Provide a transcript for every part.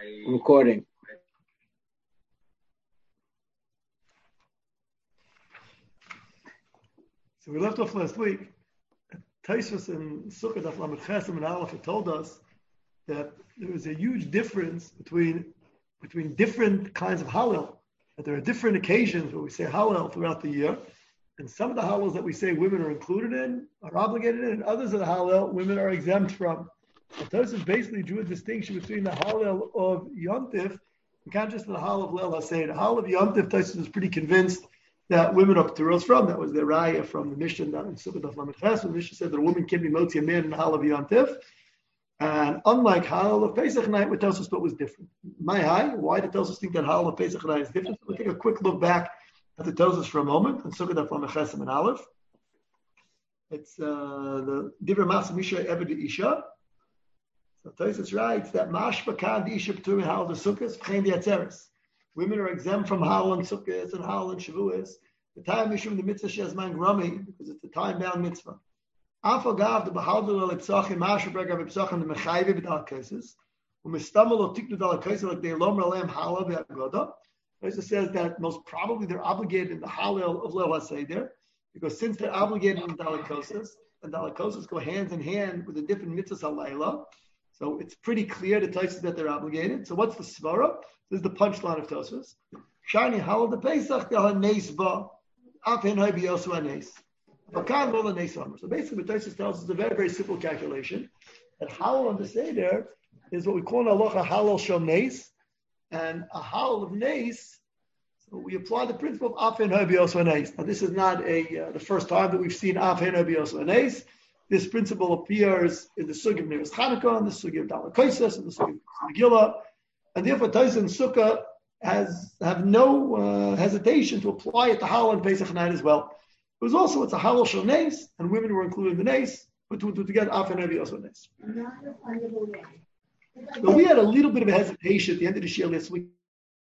Recording. So we left off last week. Taisvus and Sukkot Daf Lamed Chesem and Aleph had told us that there is a huge difference between different kinds of Hallel. That there are different occasions where we say Hallel throughout the year, and some of the Hallels that we say women are included in, are obligated in, and others of the Hallel women are exempt from. And Taisvus basically drew a distinction between the Hallel of Yom Tif and not just the Hallel of Leil HaSeder. The Hallel of Yom Tif, Taisvus was pretty convinced that women are P'turos from. That was the raya from the Mishnah in Sukkot Daf Lamed Ches. The Mishnah said that a woman can be motzi a man in the Hallel of Yom Tif. And unlike Hallel of Pesach night, what Tosfos thought was different. Why did Tosfos think that Hallel of Pesach night is different? So we'll take a quick look back at the Tosfos for a moment. In Sukkot Daf Lamed Ches and Aleph. It's the Divrei Masa Misha Eved Isha. So Tosfos writes that Mashba Kan the Isha P'turim Hallel the Sukkos V'chein the Atzeres. Women are exempt from Hallel and Sukkot and Hallel and Shavuos. The time issue of the mitzvah shezman grami because it's a time-bound mitzvah. Afagav the behaldul alipsachim mashabreg of ipsachim the mechayve b'dal cases. Umistamel or tiknu dal cases like the elom ralem Hallel v'agoda. It says that most probably they're obligated in the Hallel of Leil HaSeder because since they're obligated in dalakoses and dalakoses go hand in hand with the different mitzvahs halayla. So it's pretty clear to Tosfos that they're obligated. So what's the svara? This is the punchline of Tosfos. Shani Hallel the Pesach the Hanes ba Afen Hay B'Yosu Hanes. Bakan Lo Hanes Amar. So basically, what Tosfos tells us is a very very simple calculation that Hallel on the Seder is what we call in halacha Hallel Shel Nes, and a Hallel of Nes. So we apply the principle of Afen Hay B'Yosu Hanes. Now this is not the first time that we've seen Afen Hay B'Yosu Hanes. This principle appears in the Sugi of Neres Chanukah, in the Sugi of Dalakaisis, in the Sugi of Megillah, and therefore Tosfos and Sukkah have no hesitation to apply it to Hallel and Pesach night as well. It was also it's a Hallel Shel Nes, and women were included in the Nes, but to get Afen Hay B'Yosu Hanes. So we had a little bit of a hesitation at the end of the Shir last week.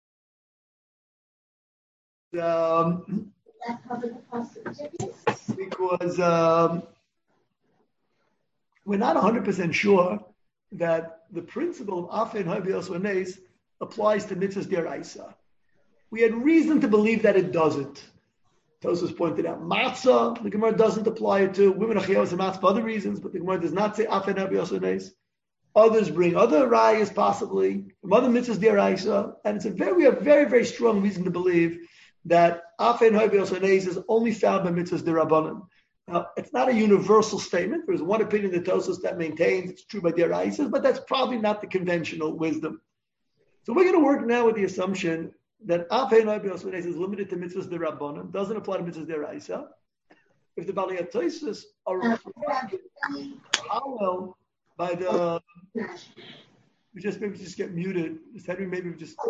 Because we're not 100% sure that the principle of Afen Hay B'Yosu Hanes applies to mitzvahs deraisa. We had reason to believe that it doesn't. Tosfos pointed out matzah, the Gemara doesn't apply it to women achiyos and matzah for other reasons, but the Gemara does not say Afen Hay B'Yosu Hanes. Others bring other rayas possibly from other mitzvahs deraisa, and we have very very strong reason to believe that Afen Hay B'Yosu Hanes is only found by mitzvahs derabanan. Now, it's not a universal statement. There's one opinion of Tosfos that maintains it's true by deraisa, but that's probably not the conventional wisdom. So we're going to work now with the assumption that Afen Hay B'Yosu Hanes is limited to mitzvahs derabanan, doesn't apply to mitzvahs deraisa. If the Balei Tosfos are referring Hallel by the, we just get muted. Henry, maybe we just.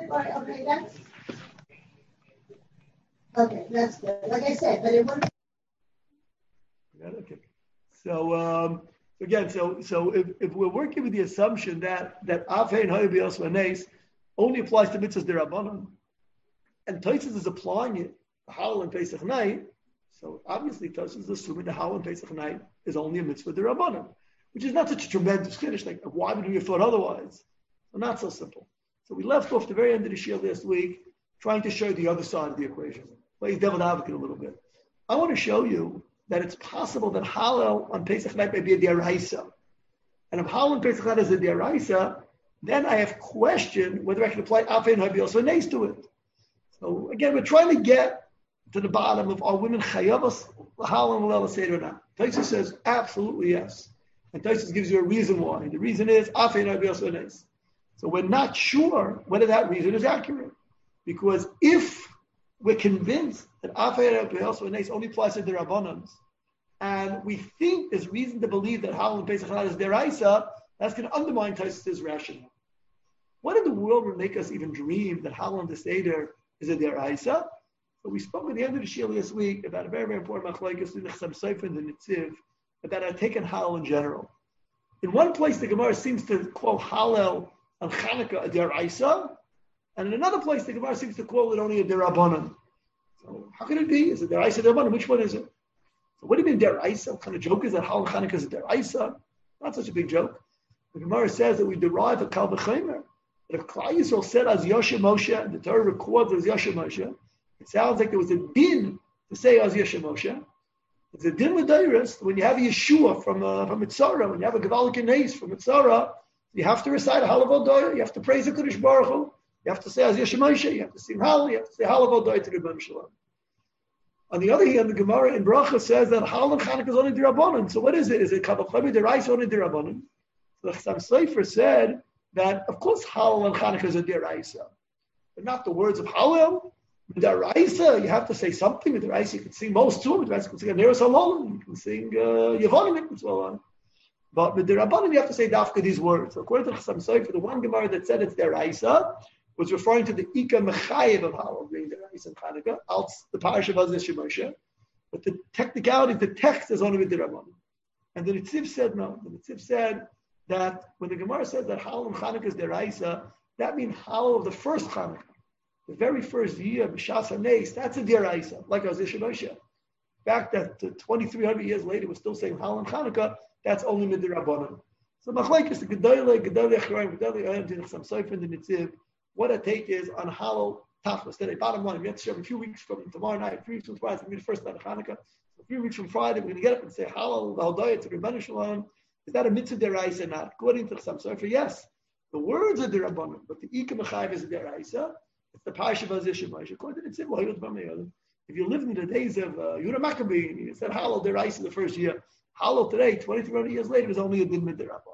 Okay, that's good. Like I said, but it wouldn't. Okay. So again, so if we're working with the assumption that Afen Hay B'Yosu Hanes only applies to mitzvahs derabanan, and Tosfos is applying it to Hallel and Pesach night, so obviously Tosfos is assuming the Hallel and Pesach night is only a mitzvah derabanan, which is not such a tremendous finish. Like why would we have thought otherwise? Well, not so simple. So we left off the very end of the Shir last week trying to show the other side of the equation. Play devil's advocate a little bit. I want to show you that it's possible that Hallel on Pesach night may be a deraisa. And if Hallel on Pesach night is a deraisa, then I have question whether I can apply Afen Hay B'Yosu Hanes to it. So again, we're trying to get to the bottom of are women chayavas Hallel and Leil HaSeder or not. Tosfos says absolutely yes. And Tosfos gives you a reason why. The reason is Afen Hay B'Yosu Hanes. So we're not sure whether that reason is accurate. Because if we're convinced that Afen Hay B'Yosu Hanes only applies to the Rabbanans, and we think there's reason to believe that Hallel and Pesach night is deraisa, that's going to undermine Tosfos' rationale. What in the world would make us even dream that Hallel and the Seder is a deraisa? So we spoke at the end of the Shir last week about a very very important machlokes in the Chassam Sofer and the Nitziv about our take on Hallel in general. In one place, the Gemara seems to call Hallel and Chanukah a deraisa, and in another place, the Gemara seems to call it only a derabanan. So how can it be? Is it deraisa derabanan? Which one is it? So what do you mean deraisa? What kind of joke is that? Hallel and Chanukah is a deraisa? Not such a big joke. The Gemara says that we derive a kal v'chomer But if Klal Yisrael said as Yoshe Moshe, and the Torah records as Yoshe Moshe, it sounds like there was a din to say as Yoshe Moshe. It's a din with Dairis. When you have a Yeshua from Mitzorah, when you have a Gevalik Nes from Mitzorah, you have to recite a Halav Doya. You have to praise the Kodesh Baruch Hu. You have to say as Yoshe Moshe. You have to sing Hal. You have to say Halav Doya to the Rebbeinu Shalom. On the other hand, the Gemara in Bracha says that Hal and Chanukah is only D'Rabbanan. So what is it? Is it Kavachami D'Raisa only D'Rabbanan? The Chassam Sofer said that, of course, Hal and Chanukah is a D'Raisa, but not the words of Hallel. With D'Raisa, you have to say something. With D'Raisa, you can sing most too. With D'Raisa, you can sing Aneros Halol, you can sing Yevonim, and so on. But with D'Rabbanan, you have to say Dafka these words. So according to Chassam Sofer, the one Gemara that said it's D'Raisa was referring to the Ika Mechayev of Hallel being D'Raisa and Chanukah, else the Parasha of Yoshe Moshe. But the technicality, the text is only with D'Rabbanan. And the Nitziv said no. The Nitziv said that when the Gemara says that Hallel and Chanukah is D'Raisa, that means Hallel of the first Chanukah. The very first year, B'Shas HaNeis, that's a D'Raisa, like Yoshe Moshe. The fact that 2,300 years later we're still saying Hallel and Chanukah, that's only with D'Rabbanan. So Machlekes, the Gedolei Achronim, Gedolei Ayim, Chassam Sofer, and the Nitziv, what I take is on Hallel Tachlis. Today, bottom line, we have to share a few weeks from tomorrow night, 3 weeks from Friday, it's going to be the first night of Hanukkah. A few weeks from Friday, we're going to get up and say Hallel V'Hodaya to Rebbeinu Shalom. Is that a mitzvah D'Raisa or not? According to Chassam Sofer, yes. The words are D'Rabbanan, but the Ika Mechayev is a D'Raisa. It's the Parsha of Yoshe Moshe. According to the Tzibur, if you live in the days of Yehuda Maccabee, you said Hallel D'Raisa the first year. Hallel today, 2,300 years later, is only a din with D'Rabbanan.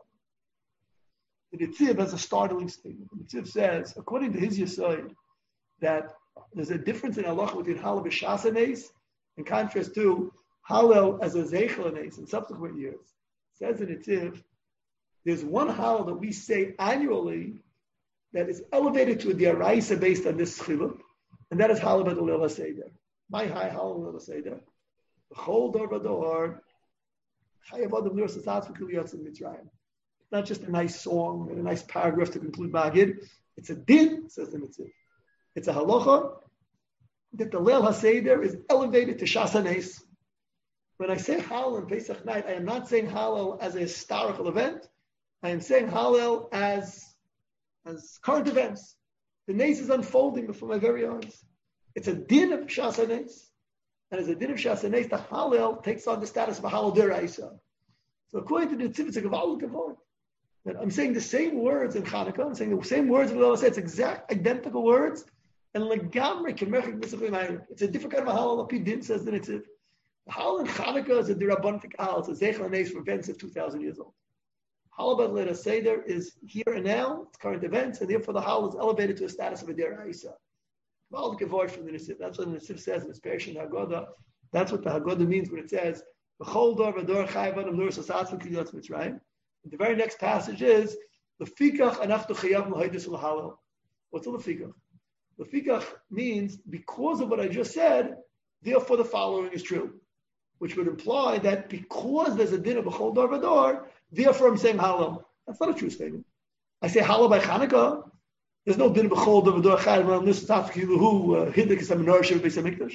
The Nitziv has a startling statement. The Nitziv says, according to his Yesod, that there's a difference in halacha between Hallel B'Shas HaNeis in contrast to Hallel as a Zeichel HaNeis in subsequent years. It says in Nitziv, there's one Hallel that we say annually that is elevated to a D'Raisa based on this Chiluk, and that is Hallel B'Leil HaSeder. My high Hallel B'Leil HaSeder. B'chol Dor V'Dor, Chayav Adam Nur Sasatz V'Kil Yotz Mitzrayim. Not just a nice song and a nice paragraph to conclude Magid. It's a din, says the Nitziv. It's a halacha that the Leil HaSeder is elevated to Shas HaNeis. When I say Hallel on Pesach night, I am not saying Hallel as a historical event. I am saying Hallel as current events. The Nes is unfolding before my very eyes. It's a din of Shas HaNeis. And as a din of Shas HaNeis, the Hallel takes on the status of a Hallel D'Raisa. So according to the Nitziv, it's a Gevaldik Gevor. I'm saying the same words in Chanukah. I'm saying the same words in the It's exact, identical words. And legamre kemechik b'sachim. It's a different kind of Hallel. Din says the Nitziv. The Hallel in Chanukah is a D'Rabbanan Hallel. It's a Zeichel HaNeis for events of 2,000 years old. Hallel B'Leil HaSeder is here and now. It's current events, and therefore the Hallel is elevated to a status of a D'Raisa. Gevaldik Gevor from the Nitziv. That's what the Nitziv says in his Persian Haggadah. That's what the Haggadah means when it says B'chol Dor V'Dor Chayav Adam Nur Sasatz V'Kil Yotz Mitzrayim. The very next passage is Lefikach Anachnu Chayavnu Haydus L'Hallel. What's a Lefikach? Lefikach means because of what I just said, therefore the following is true, which would imply that because there's a din of B'chol Dor V'Dor, therefore I'm saying Hallel. That's not a true statement. I say Hallel by Chanukah. There's no din of B'chol Dor V'Dor Chayav Adam Nur Sasatz V'Kil Hiddik is a menorah Shev Beis HaMikdash.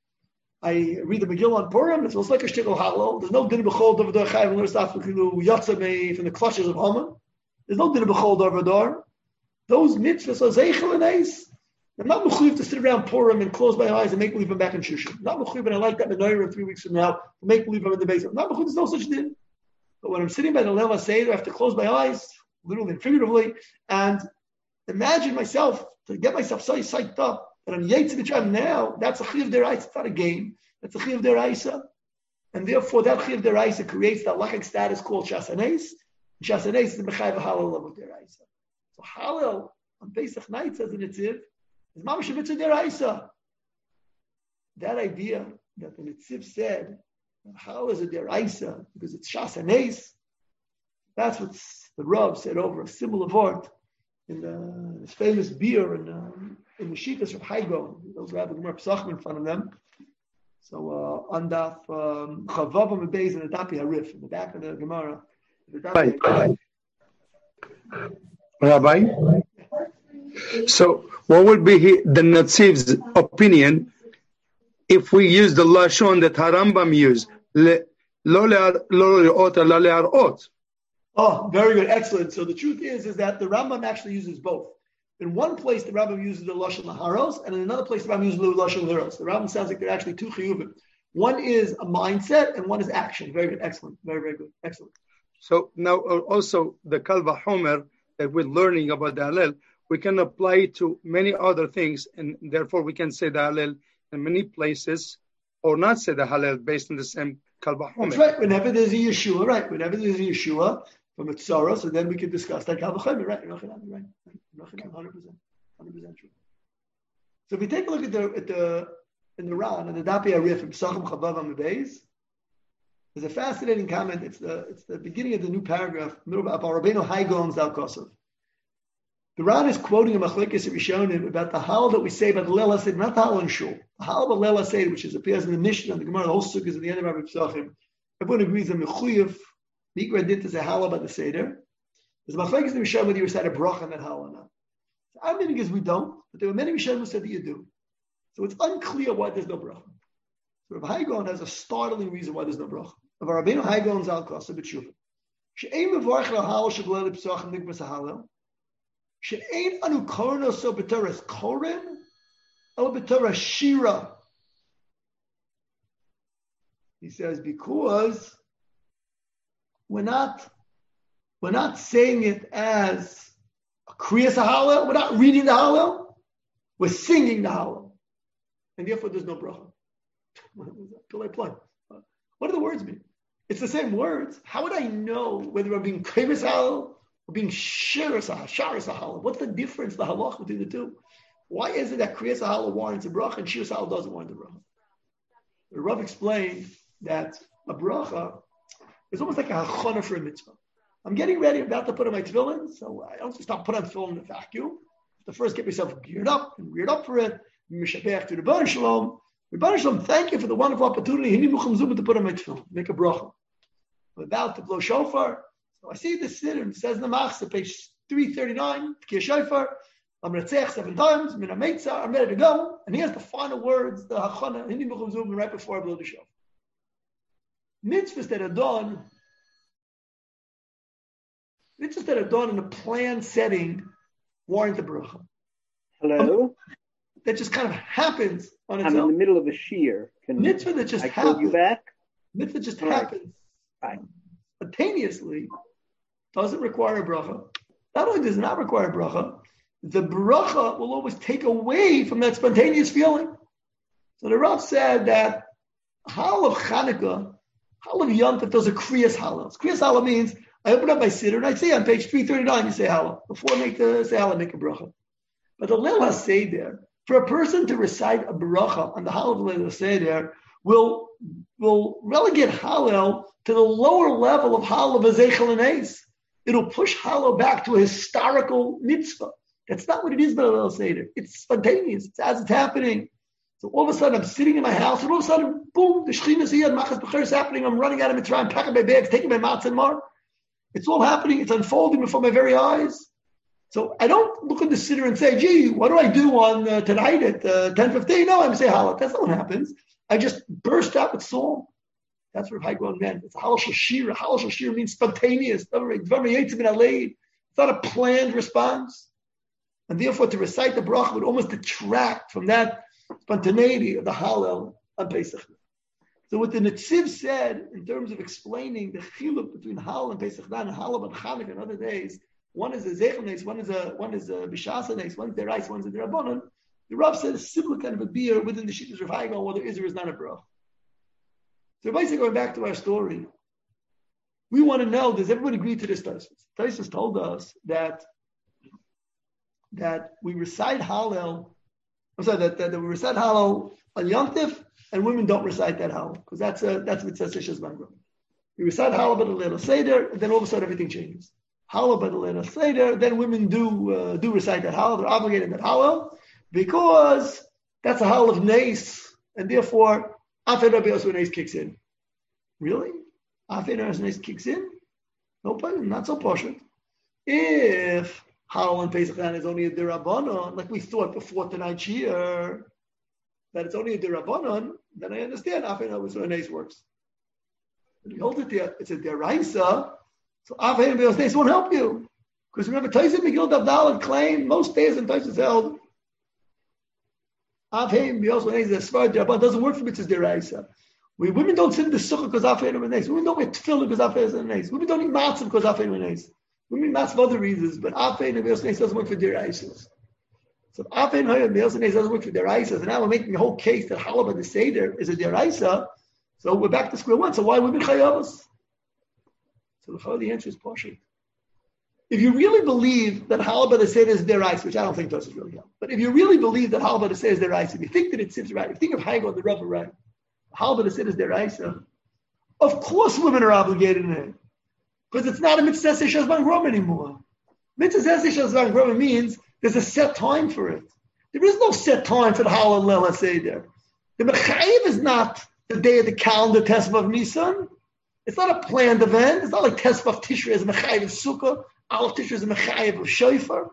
I read the Megillah on Purim. It's also like a shtickle Hallel. There's no din b'chol dor v'dor chayav and l'saf v'kilu yatzamei from the clutches of Haman. There's no din b'chol dor v'dor. Those mitzvahs are zeichel and eis. I'm not mechuyev to sit around Purim and close my eyes and make believe I'm back in Shushan. I'm not mechuyev, and I like that menorah 3 weeks from now to make believe I'm in the basement. I'm not mechuyev. There's no such din. But when I'm sitting by the Leil HaSeder, I have to close my eyes, literally and figuratively, and imagine myself to get myself so psyched up. And I'm Yetz Mitzrayim now, that's a Chiv D'Raisa, it's not a game. That's a Chiv D'Raisa. And therefore that Chiv D'Raisa creates the halachic status called Shas HaNeis. Shas HaNeis is the Mechayev Hallel of D'Raisa. So Hallel on Pesach night, says the Nitziv, is Mamash Mitzvah D'Raisa. That idea that the Nitziv said that Hallel is a D'Raisa because it's Shas HaNeis, that's what the Rav said over a similar vort in his famous beer in the Shitas of Haigon. Those who have the Gemara Pesachim in front of them. So on Daf Chavav Mebeis in the Dapi Harif, in the back of the Gemara. Rabbi? So what would be the Natziv's opinion if we use the Lashon that Harambam used? Oh, very good. Excellent. So the truth is that the Rambam actually uses both. In one place, the Rambam uses the Lashon Laharos, and in another place, the Rambam uses the Lashon Liros. The Rambam sounds like they're actually two chiyuvim. One is a mindset, and one is action. Very good, excellent, very, very good, excellent. So now also the Kal Vachomer that we're learning about the Hallel, we can apply it to many other things, and therefore we can say the Hallel in many places, or not say the Hallel based on the same Kal Vachomer. That's right. Whenever there's a Yeshua, right? Whenever there's a Yeshua from a Tzara, so then we can discuss that Kal Vachomer, right? Right. 100%, 100% true. So if we take a look at the in the Ran and the Dapi Arif from Psachim Chavav Amabeis, there's a fascinating comment. It's the beginning of the new paragraph, middle of Rabbeinu Haigon Zal Kosov. The Ran is quoting a Machlekes Rishonim about the Hal that we say about the Leil HaSeder, not the Hal in Shul. The Hal of Leil HaSeder, which appears in the Mishnah and the Gemara, the whole Sukkah is at the end of Rabbi Psachim. Everyone agrees that Mechuyev, Mikra Dit is a Hal about the Seder. There's a Machlekes Rishonim whether you recite a bracha on that Hal or not. So our meaning is we don't, but there were many Rishonim who said that you do. So it's unclear why there's no bracha. So Rabbi Haigon has a startling reason why there's no bracha. Of Rabbeinu Haigon Zal Kosov B'Tshuva. She'ein mevorach l'hal sheb'leil p'sachim nikbas ha'halel. She'ein anu korno so b'toras koren, el b'toras shira. He says because we're not saying it as a kriyas ha'halel. We're not reading the ha'halel. We're singing the ha'halel, and therefore there's no bracha. What do the words mean? It's the same words. How would I know whether I'm being kriyas ha'halel or being sharas ha'halel? What's the difference, the halach between the two? Why is it that kriyas ha'halel warrants a bracha and sharas ha'halel doesn't warrant a bracha? The Rav explained that a bracha is almost like a hachana for a mitzvah. I'm getting ready, about to put on my tefillin, so I don't just stop putting on tefillin in a vacuum. I have to first get myself geared up and reared up for it. Mishabech to the Rebbeinu Shalom. Rebbeinu Shalom, thank you for the wonderful opportunity to put on my tefillin, make a bracha. I'm about to blow shofar. So I see this siddur, and it says in the Machzor, page 339, Tkiyah shofar, I'm going to tzech 7 times, Min HaMeitzah, I'm ready to go. And here's the final words, the hachana, Hini Muchum Zum, right before I blow the shofar. Mitzvahs that are done in a planned setting warrant the bracha. Hello? That just kind of happens on its own. I'm in the middle of a shear. Mitzvah that just happens. I call you back? Mitzvah just happens. Right. Spontaneously doesn't require a bracha. Not only does it not require a bracha, the bracha will always take away from that spontaneous feeling. So the Rav said that Hal of Chanukah, Hal of Yom Tov, those are kriyas halal. Kriyas halal means I open up my siddur and I say on page 339 you say halal. Before I make the say halal, make a bracha. But the Leil HaSeder, for a person to recite a bracha on the Hal of Leil HaSeder will relegate Hallel to the lower level of Hallel of Ezechel and Eis. It'll push Hallel back to a historical mitzvah. That's not what it is, but Leil HaSeder. It's spontaneous. It's as it's happening. So all of a sudden, I'm sitting in my house, and all of a sudden, boom, the Shechina is here, Machas B'cher is happening. I'm running out of Mitzrayim, packing my bags, taking my matzah and mar. It's all happening. It's unfolding before my very eyes. So I don't look at the siddur and say, gee, what do I do on tonight at 10:15? No, I'm say Hallel. That's not what happens. I just burst out with song. That's what Haigon meant. It's Halal Shashira. Halal Shashira means spontaneous. It's not a planned response. And therefore, to recite the bracha would almost detract from that spontaneity of the Hallel on Pesach. So what the Netziv said in terms of explaining the chiluk between Hallel and Pesach and Hallel and Chanukah and other days, one is a Zechel Nes, one is a Bishasa Nes, one is a Reis, one is a Rabbanon. The Rav said a similar kind of a beer within the Shittas of Haigon, whether is or is not a bracha. So basically, going back to our story, we want to know, does everyone agree to this Tosfos? Tosfos told us that we recite Hallel, that we recite Hallel on Yom Tov, and women don't recite that Hallel, because that's Mitzvah Sishas Bangra. We recite Hallel by the Leil HaSeder, and then all of a sudden everything changes. Hallel by the Leil HaSeder, then women do recite that Hallel, they're obligated that Hallel, because that's a Hallel of Nes, and therefore, After Rabbi Yosef Nes kicks in. Really? After Rabbi Yosef Nes kicks in? No problem, not so poshut. If Hallel and Pesach is only a Dirabanon, like we thought before tonight's year, that it's only a Dirabanon, then I understand After Rabbi Yosef Nes works. But you hold it there, it's a Deraisa, so After Rabbi Yosef Nes won't help you. Because remember, Taisa Megillah Davdalad claim most days in Taisa held Avheim Biosel Neis the Svar Rabban doesn't work for mitzvahs deraisa. Women don't sit in the sukkah because Avheim Neis. Women don't wear tefillah because Avheim Neis. Women don't eat matzah because Avheim Neis. Women eat matzah for other reasons, but Avheim Biosel Neis doesn't work for deraisa. So Avheim Biosel Neis doesn't work for deraisa. So now we're making a whole case that Halabah the Seder is a deraisa. So we're back to square one. So why women chayavas? So the answer is partial. If you really believe that Halabah the Seder is deraisa, which I don't think does is really help, but if you really believe that Halabah the Seder is deraisa, if you think that it sits right, if you think of Hagel the Rebbe right, Halabah the Seder is deraisa, of course women are obligated in it, because it's not a mitzvah shazman grom anymore. Mitzvah shazman grom means there's a set time for it. There is no set time for the Halal Leila Seder. The Mechayiv is not the day of the calendar Tesvav of Nisan. It's not a planned event. It's not like Tesvav of Tishrei is a Mechayiv of Sukkah. Aleph Tishrei is a Mechayiv of Shofar.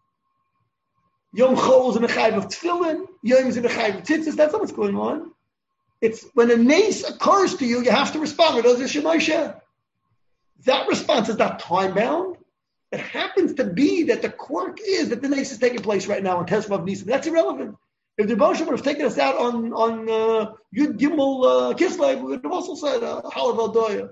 Yom Chol is a Mechayiv of Tefillin. Yom is a Mechayiv of Tzitzis. That's not what's going on. It's when a nace occurs to you, you have to respond with Ozer Shemoshe. That response is not time-bound. It happens to be that the quirk is that the nace is taking place right now in Tesvav of Nisan. That's irrelevant. If the Rebbe would have taken us out on Yud Gimel Kislev, we would have also said Halav Al Doya.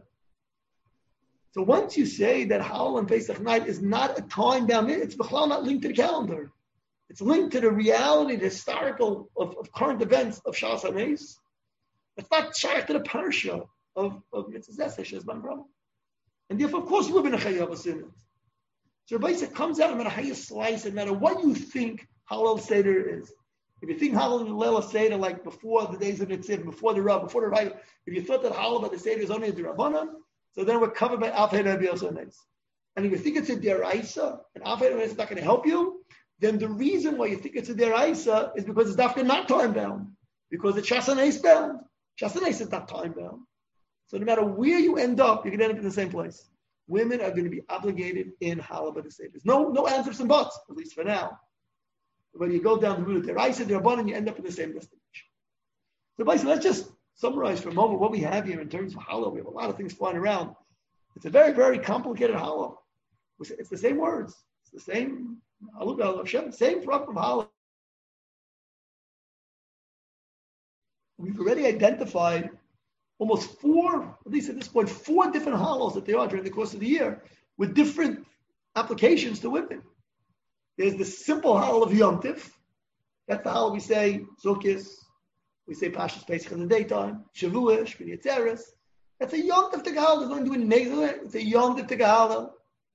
So once you say that Halal and Pesach night is not a time-bound, it's not linked to the calendar. It's linked to the reality, the historical of current events of Shas HaNeis. It's not shaykh to the parsha of Mitzvah Zeseh Shezban Brahma. And therefore, of course, women are chayavas in it. So Rabbi Yisrael comes out no matter how you slice it, no matter what you think Halal Seder is. If you think Halal and Leila Seder like before the days of Nitzim, before the Rav, before the Rav, if you thought that Halal by the Seder is only a D'Rabbanan, so then we're covered by Avhei Rabbi Yosef Neis. And if you think it's a Deraisa, and Avhei Rabbi is not going to help you, then the reason why you think it's a Deraisa is because it's definitely not time-bound. Because it's Shas HaNeis bound. Shas HaNeis is not time-bound. So no matter where you end up, you can end up in the same place. Women are going to be obligated in Halal by the Seder. No ands, ifs, and buts, at least for now. When you go down the route of Deraisa, D'Rabbanan, you end up in the same destination. So basically, let's just summarize for a moment what we have here in terms of Halal. We have a lot of things flying around. It's a very, very complicated Halal. It's the same words. It's the same, same front from Halal. We've already identified almost four, at least at this point, 4 different Halals that there are during the course of the year with different applications to women. There's the simple Halal of Yom Tif. That's the Halal we say Zukis. We say Pashas Pesach in the daytime. Shavuot, Shmini Atzeres. That's a Yom Tif Tegahal. There's nothing doing Nezeh. It's a Yom Tif Tegahal.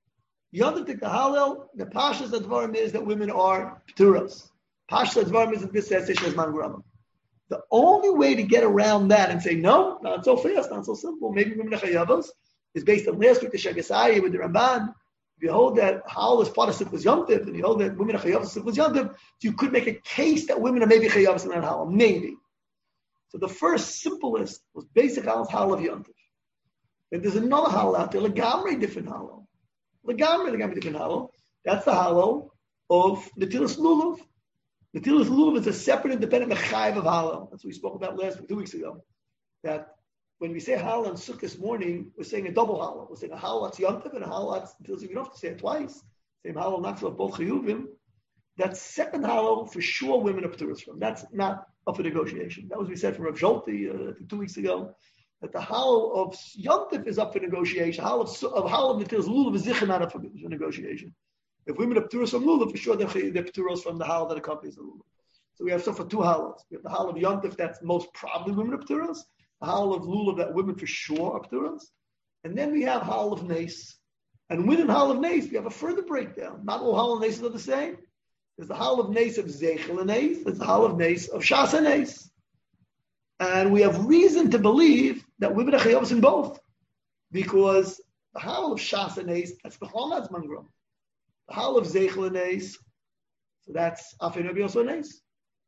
Yom Tif Tegahal, the Pashas Advarim is that women are Pturas. Pashas Advarim is that this says Shezman Grama. The only way to get around that and say, no, not so fast, not so simple, maybe women are Chayavas, is based on last week, the Shagasai with the Ramban. If you hold that Halal is part of Siflas Yom Tif, and you hold that women are Chayavas Siflas Yom Tif, you could make a case that women are maybe Chayavas in that Halal, maybe. So the first simplest was basic Halal of Yom Tif. And there's another Halal out there, Legamri different Halal. Legamri different Halal. That's the Halal of Netilas Lulav. Netilas Lulav is a separate, independent Mechayiv of Halal. That's what we spoke about last week, 2 weeks ago. That when we say Halal on Sukkot this morning, we're saying a double Halal. We're saying a Halal that's Yom Tov and a Halal that's Netilas. You don't have to say it twice. Same Halal, not for both Chiyuvim. That second Halal, for sure, women are Pturas from. That's not up for negotiation. That was we said from Rav Zolti 2 weeks ago. That the Halal of Yom Tov is up for negotiation. Halal of Netilas Lulav is Zichar not up for negotiation. If women are Pturas from Lulav, for sure they're Pturas from the Halal that accompanies the Lulav. So we have so for 2 Halals. We have the Halal of Yom Tov that's most probably women are Pturas. The Halal of Lulav that women for sure are Pturas. And then we have Halal of Nes. And within Halal of Nes, we have a further breakdown. Not all Halal of Nes are the same. There's the Halal of Nes of Zeichel Nes. There's the Halal of Nes of Shas Nes. And we have reason to believe that women are Chayavas in both. Because the Halal of Shas Nes, that's the Halal of Mangrum. The Halal of Zeichel Nes, so that's Afei Rabbi Yosef Nes.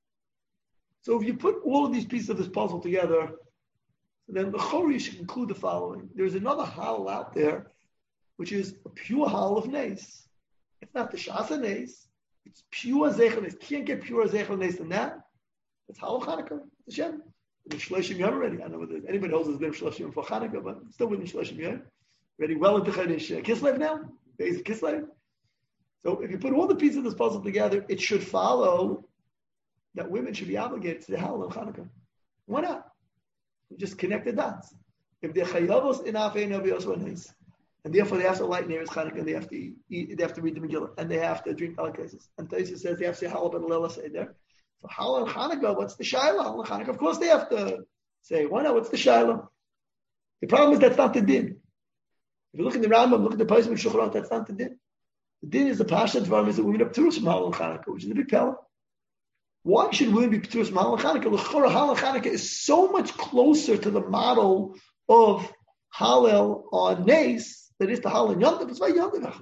So if you put all of these pieces of this puzzle together, then the Chori should conclude the following. There's another Halal out there, which is a pure Halal of Nes. It's not the Shas Nes. It's pure Zeichel Nes. Can't get pure Zeichel Nes than that. It's Halal Chanukah. It's Hashem. It's Shloshim Yom already. I don't know whether anybody holds this name Shloshim Yom for Chanukah, but it's still within Shloshim Yom. Already well into Chodesh Kislev now. Days of Kislev. So if you put all the pieces of this puzzle together, it should follow that women should be obligated to the Hallel and Hanukkah. Why not? You just connect the dots. If they're chayavos in afei novios wanes, and therefore they have to light near Hanukkah, and they have to eat, they have to read the Megillah, and they have to drink delicacies. And Taisa says they have to say Hallel and Leila Seder. So Hallel and Hanukkah, what's the Shaila? Hallel and Hanukkah, of course they have to say, why not? What's the Shaila? The problem is that's not the din. If you look in the Rambam, look at the Pais of Shulchan, that's not the din. The din is the Pasha Dvarim is that women are P'turus from Hallel and Hanukkah, which is a big pella. Why should women be P'turus from Hallel and Hanukkah? L'chora Hallel and Hanukkah is so much closer to the model of Hallel on Nes than it is to Hallel and Yom Tov. It's why Yom Tov.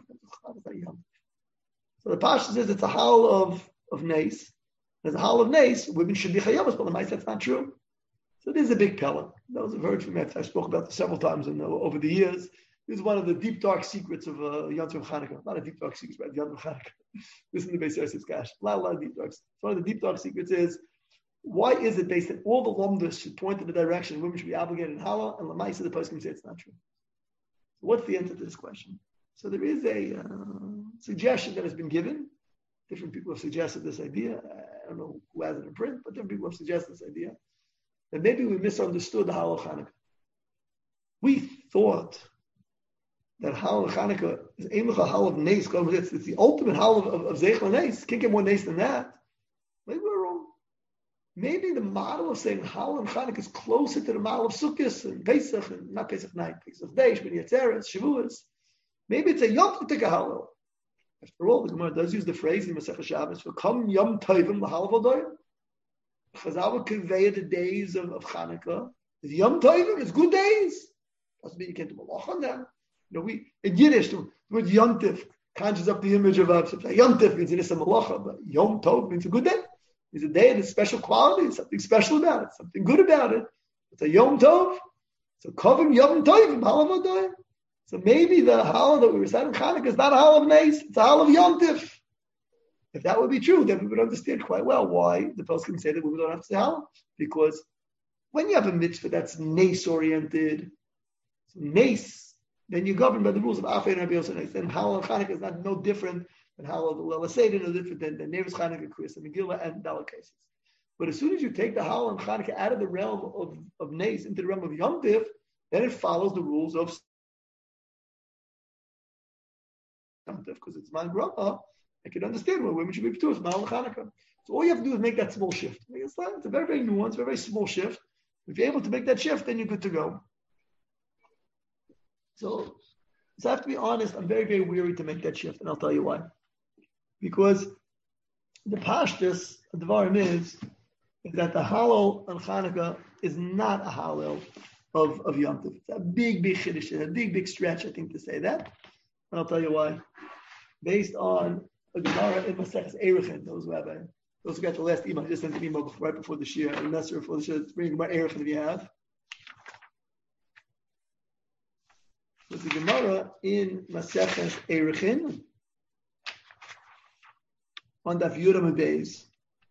So the Pasha says it's a Hallel of Nes. There's a Hallel of Nes. Women should be Chayavos, but the Mice, that's not true. So this is a big pella. Those have heard from me. I spoke about this several times over the years. This is one of the deep, dark secrets of Yom Tov Chanukah. Not a deep, dark secret, but Yom Tov Chanukah. Listen to Beis Yosef's Gash. A lot of deep darks. One of the deep, dark secrets is, why is it based that all the Lomdus should point in the direction women should be obligated in Hallel, and Lamaisa, the post can say it's not true? So what's the answer to this question? So there is a suggestion that has been given. Different people have suggested this idea. I don't know who has it in print, but different people have suggested this idea. That maybe we misunderstood the Hallel Chanukah. We thought that Hallel Chanukah is Eimach Hallel of Nes. It's the ultimate Hallel of Zeichel Nes. Can't get more Nes than that. Maybe we're wrong. Maybe the model of saying Hallel and Chanukah is closer to the model of Sukkot and Pesach, and not Pesach night, Pesach day, Shmini Atzeres, Shavuos. Maybe it's a Yom Tov Hallel. After all, the Gemara does use the phrase in Masechah Shabbos, for come Yom Tovim l'Hallel v'Doyim. Chazal would convey the days of Chanukah. The Yom Tovim is good days. Doesn't mean you can't do malach on them. We in Yiddish, the word Yom Tiv conjures up the image of Yom Tiv means it is a malacha, but Yom Tov means a good day. It's a day that has special quality, something special about it, something good about it. It's a Yom Tov. So Kovim Yom Tovim, Halav Adoyim. So maybe the Halav that we recite in Chanukah is not a Halav Nes, it's a Halav Yom Tiv. If that would be true, then we would understand quite well why the Pels can say that we don't have to say Halav. Because when you have a mitzvah that's Nes oriented, so Nes, then you govern by the rules of Afei and Rabbi Yosef. Then Hallel and Chanukah is not no different than Hallel the Leila Seder, no different than Nevis Chanukah, Kriyas, and Megillah, and delicacies. But as soon as you take the Hallel and Chanukah out of the realm of Nes into the realm of Yom Tiv, then it follows the rules of Yom Tiv, because it's Man Grama. I can understand why women should be P'turos, Hallel and Chanukah. So all you have to do is make that small shift. It's a very, very nuanced, very, very small shift. If you're able to make that shift, then you're good to go. So I have to be honest, I'm very, very weary to make that shift, and I'll tell you why. Because the pashtus of the Dvarim is that the Hallel and Chanukah is not a Hallel of Yom Tov. It's a big, big chiddush, a big, big stretch, I think, to say that. And I'll tell you why. Based on a Gemara in Maseches Erechin, those who got the last email, I just sent an email right before the Shir, and that's before the Shir, bring Gemara Erechin if you have. With the Gemara in Maseches Erechin on Daf Yudam Beis.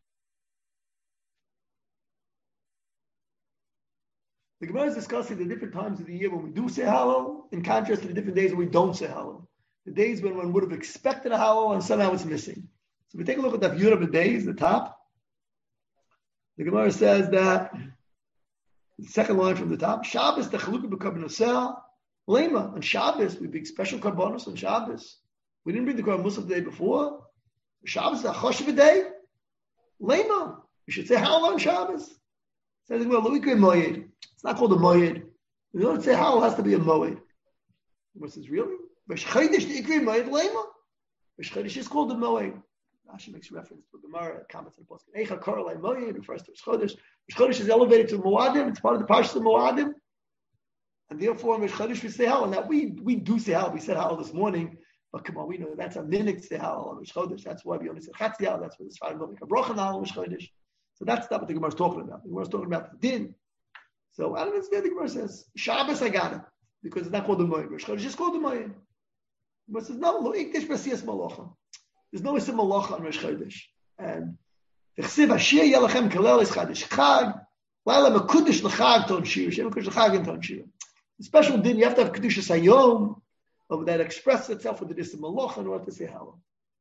The Gemara is discussing the different times of the year when we do say Hallel, in contrast to the different days when we don't say Hallel. The days when one would have expected a Hallel and somehow it's missing. So we take a look at Daf Yudam Beis, the top. The Gemara says that the second line from the top, Shabbos the Chalukah b'Korban Noseh. Lema, on Shabbos, we bring special karbonos on Shabbos. We didn't bring the Korban Musaf the day before. Shabbos is a choshev day. Lema, we should say Hallel on Shabbos. It says, well, moed. It's not called a moed. We don't say Hallel has to be a moed. What says, really? Rosh Chodesh, the ikri moed, lema. Rosh Chodesh is called a moed. Rashi makes reference to the Gemara, comments on the Pasuk. Eicha koralei moed refers to Rosh Chodesh. Rosh Chodesh is elevated to Moadim. It's part of the Parshas of Moadim. And therefore, in Rosh Chodesh we say Hallel. Now, we do say Hallel. We said Hallel this morning, but come on, we know that's a minute to say Hallel on Rosh Chodesh. That's why we only say Chatzi Hallel. That's why it's fine. We'll make a bracha on Rosh Chodesh. So that's not what the Gemara is talking about. The Gemara is talking about the din. So I don't understand. The Gemara says Shabbos I got it because it's not called the Moed. Rosh Chodesh is called the Moed. The Gemara says no. Lo ikdish b'siyas malacha. There's no isim malacha on Rosh Chodesh. And v'chsiv Ashir yelachem kalel is Chodesh Chag. Laila mekudish l'chag ton shir. Shem mekudish l'chag in ton shir. The special din, you have to have Kedushas Hayom that expresses itself with the Nisim Malach in order to say Hallel.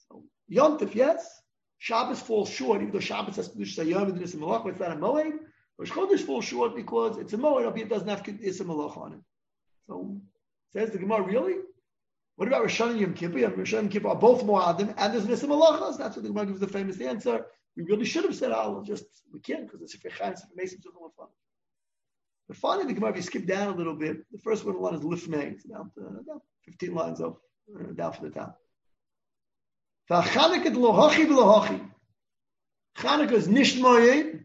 So Yom Tov, yes. Shabbos falls short, even though Shabbos has Kedushas Hayom and Issa Malach, it's not a Moed. Rosh Chodesh falls short because it's a Moed, albeit it doesn't have Issa Malach on it. So says the Gemara, really? What about Rosh Hashanah and Yom Kippur? Rosh Hashanah and Yom Kippur are both Moadim, and there's Issa Malachas. That's what the Gemara gives the famous answer. We really should have said Hallel, just we can't because it's a Sefer Chaim, Sefer Mesim, Zucham Lefan. But finally, the Gemara, if you skip down a little bit, the first one is Lifnei. It's down 15 lines up, down from the top. Chanukah lohachi v'lohachi. Chanukah is nisht moyed,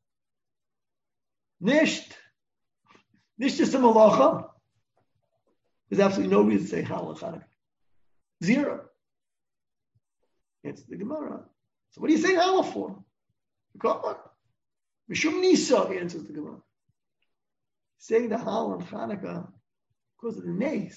nisht is a malacha. There's absolutely no reason to say Hallel Chanukah. Zero. It's the Gemara. So what are you saying Hallel for? Come on. Mishum Nisa, answers the Gemara. Saying the Hallel and Chanukah because of the nace.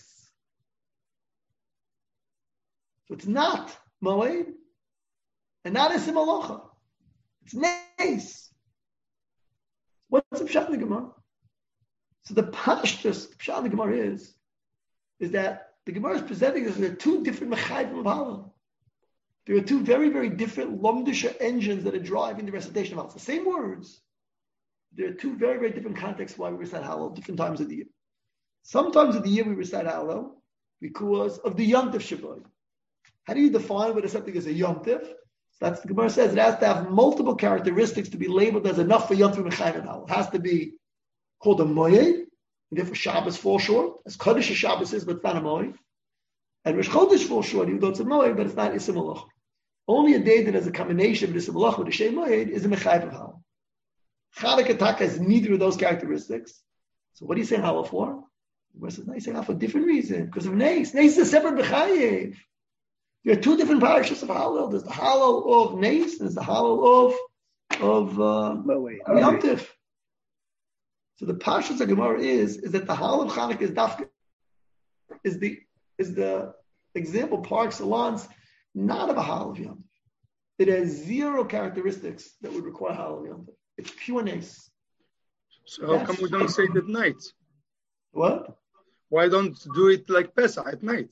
So it's not Moed, and not Issa Malacha. It's nace. What's the Pshat in the Gemara? So the Pashtus, the Pshat in the Gemara is that the Gemara is presenting us there are two different Mechayim of Hallel. There are two very, very different Lomdisha engines that are driving the recitation of Hallel. It's the same words. There are two very, very different contexts why we recite Hallel, different times of the year. Sometimes of the year we recite Hallel because of the Yom Tov Shabbat. How do you define whether something is a Yom Tov? So that's the Gemara says it has to have multiple characteristics to be labeled as enough for Yom Tov Mechayim and Hallel. It has to be called a Moed, and therefore Shabbos falls short, as Kodesh Shabbos is, but it's not a Moed. And Rosh Chodesh falls short, even though it's a Moed, but it's not Issa Malach. Only a day that has a combination of Issa Malach with a Shem Moed is a Mechayim and Hallel. Chanukah Taka has neither of those characteristics. So what do you say Hallel for? The Gemara says, no, you say Hallel for a different reason, because of Nes. Nes is a separate Mechayim. There are two different parashas of Hallel. There's the Hallel of Nes, and there's the Hallel of Yom Tov. So the parashas of Gemara is that the Hallel of Chanukah is the example par excellence, not of a Hallel of Yom Tov. It has zero characteristics that would require Hallel of Yom Tov. It's pure Nes. So how come we don't say it at night? What? Why don't do it like Pesach at night?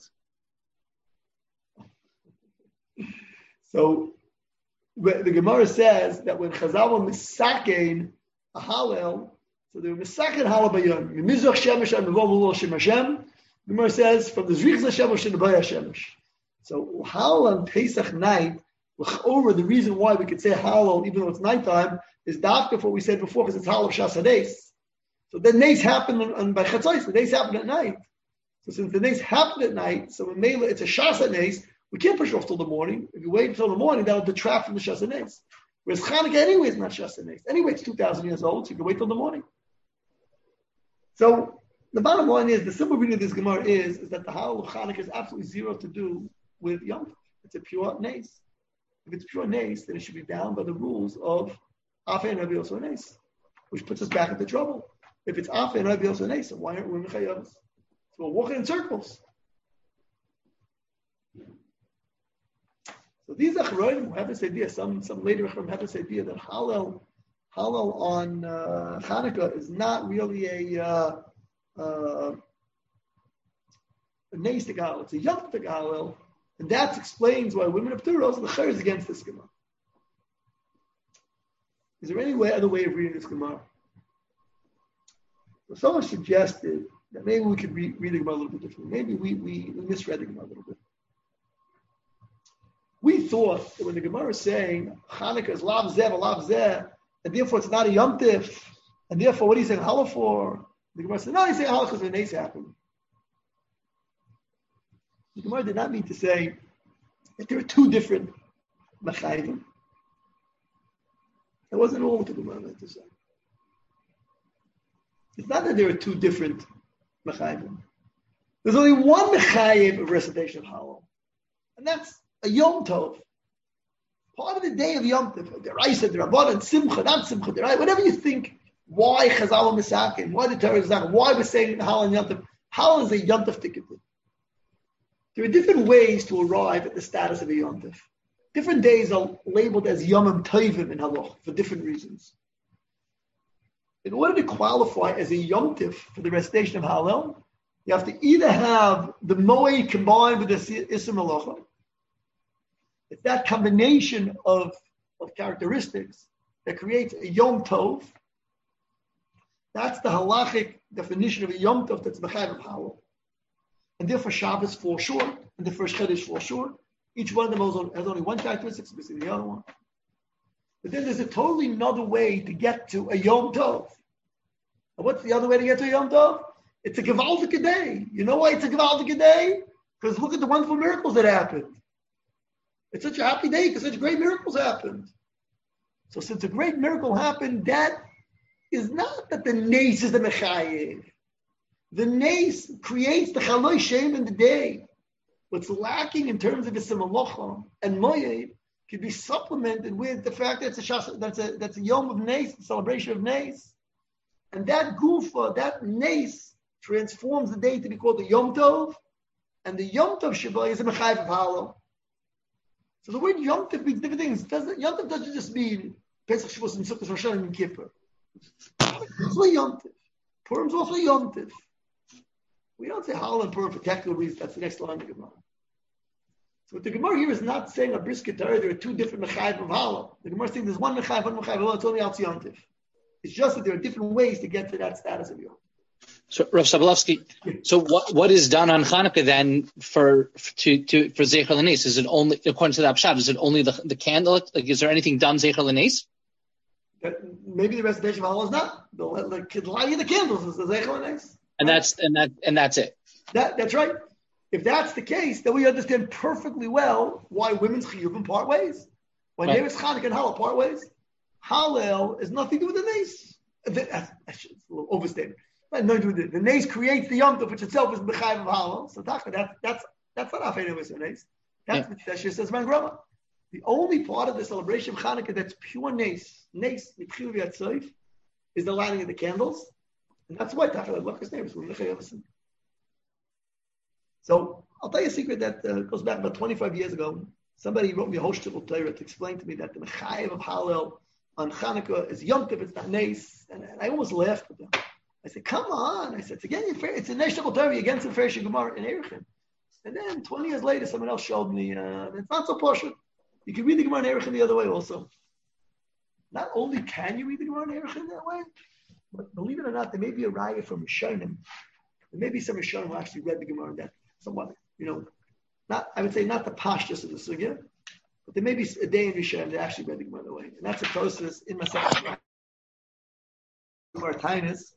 So the Gemara says that when Chazal were misakein a Hallel, so they were misakein Hallel bayom. Mizrach shemesh and mevom ulol shem Hashem. The Gemara says from the Zrich Shemesh and the Baya Shemesh. So Hallel on Pesach night, over the reason why we could say Hallel even though it's nighttime is dafka for what we said before because it's Hallel Shas HaNes. So the Nes happened by Chatzos. The Nes happened at night. So since the Nes happened at night, so in Mela it's a Shas HaNes. We can't push off till the morning. If you wait until the morning, that'll detract from the Shas HaNes. Whereas Chanukah anyway is not Shas HaNes. Anyway, it's 2,000 years old, so you can wait till the morning. So the bottom line is, the simple reading of this Gemara is that the Hallel of Chanukah is absolutely zero to do with Yom Tov. It's a pure Nes. If it's pure Nes, then it should be bound by the rules of Afeh and Rabbi Yosef Nes, which puts us back into trouble. If it's Afeh and Rabbi Yosef Nes, so why aren't we Mechayavos? So we're walking in circles. So these Achronim have this idea, some later Achronim have this idea that Hallel on Chanukah is not really a Nes Tegalel, it's a Yom Tegalel, and that explains why women of Turos, the Cher is against this Gemara. Is there any other way of reading this Gemara? So someone suggested that maybe we could read the Gemara a little bit differently. Maybe we misread the Gemara a little bit. We thought that when the Gemara is saying Chanukah is lav zeh, and therefore it's not a Yom Tif, and therefore what are you saying Hallel for? The Gemara said, no, he's saying Hallel because the Nes happened. The Gemara did not mean to say that there are two different Mechayim. That wasn't all what the Gemara meant to say. It's not that there are two different Mechayim. There's only one Mechayim of recitation of Hallel, and that's a Yom Tov. Part of the day of Yom Tov, the Raisa, the Rabbanan, Simcha, not Simcha, the Raisa, whatever you think, why Chazal Misakin, why the Torah is not, why we're saying Hallel and Yom Tov. Hallel is a Yom Tov ticket. There are different ways to arrive at the status of a Yom Tov. Different days are labeled as Yomim Tovim in Halach for different reasons. In order to qualify as a Yom Tov for the recitation of Hallel, you have to either have the Moed combined with the Issa Malacha. that combination of characteristics that creates a Yom Tov. That's the halachic definition of a Yom Tov that's Mechayev of Halal. And therefore Shabbos falls short, and the first Chodesh falls short. Each one of them has only one characteristic, missing the other one. But then there's a totally another way to get to a Yom Tov. And what's the other way to get to a Yom Tov? It's a Gewaldige day. You know why it's a Gewaldige day? Because look at the wonderful miracles that happened. It's such a happy day because such great miracles happened. So since a great miracle happened, that is not that the Nes is the Mechayev. The Nes creates the Chaloi Shem in the day. What's lacking in terms of Issa Malocha and Moyev could be supplemented with the fact that that's a Yom of Nes, the celebration of Nes. And that Gufa, that Nes, transforms the day to be called the Yom Tov, and the Yom Tov Shabbat is a Mechayev of Halal. So the word Yom Tov means different things. Yom Tov doesn't just mean Pesach, Shavuos, and Sukkot, Rosh Hashanah, and Kippur. It's also Yom Tov. Purim is also Yom Tov. We don't say Halal and Purim for technical reasons. That's the next line of the Gemara. So what the Gemara here is not saying a brisket Torah, there are two different Mechayev of Halal. The Gemara is saying there's one Mechayev of Halal, it's only Al Yom Tov. It's just that there are different ways to get to that status of Yom Tov. So, Rav Sobolewski, so what is done on Hanukkah then for Zecher L'Nes? Is it only, according to the Pshat, is it only the candle? Like, is there anything done Zecher L'Nes? Maybe the recitation of Halal is not. They'll light the candles is the Zecher L'Nes. And that's it. That's right. If that's the case, then we understand perfectly well why women's chiyuvim part ways. When there is Hanukkah and Halal part ways, Halal is nothing to do with the Nes. It's a little overstatement. The Nes creates the Yom Tov, which itself is Mechayev of Halal. So that's not Afeinu with the Nes. That's just as Man Grama. The only part of the celebration of Hanukkah that's pure Nes Mitchilu V'Yatzoif, is the lighting of the candles, and that's why Tachal Adlachas name is Mechayev. So I'll tell you a secret that goes back about 25 years ago. Somebody wrote me a whole shtickle Torah to explain to me that the Mechayev of Halal on Hanukkah is Yom Tov, it's not Nes, and I almost laughed with them. I said, come on. I said, it's a Neshtal Torah against the Ferish Gemara in Erechin. And then 20 years later, someone else showed me it's not so partial. You can read the Gemara in Erechin the other way also. Not only can you read the Gemara in Erechin that way, but believe it or not, there may be a raya from Rishonim. There may be some Rishonim who actually read the Gemara in that somewhat, I would say not the pashtus of the sugya, but there may be a day in Rishonim that actually read the Gemara that way. And that's a process in Masechet Martinus.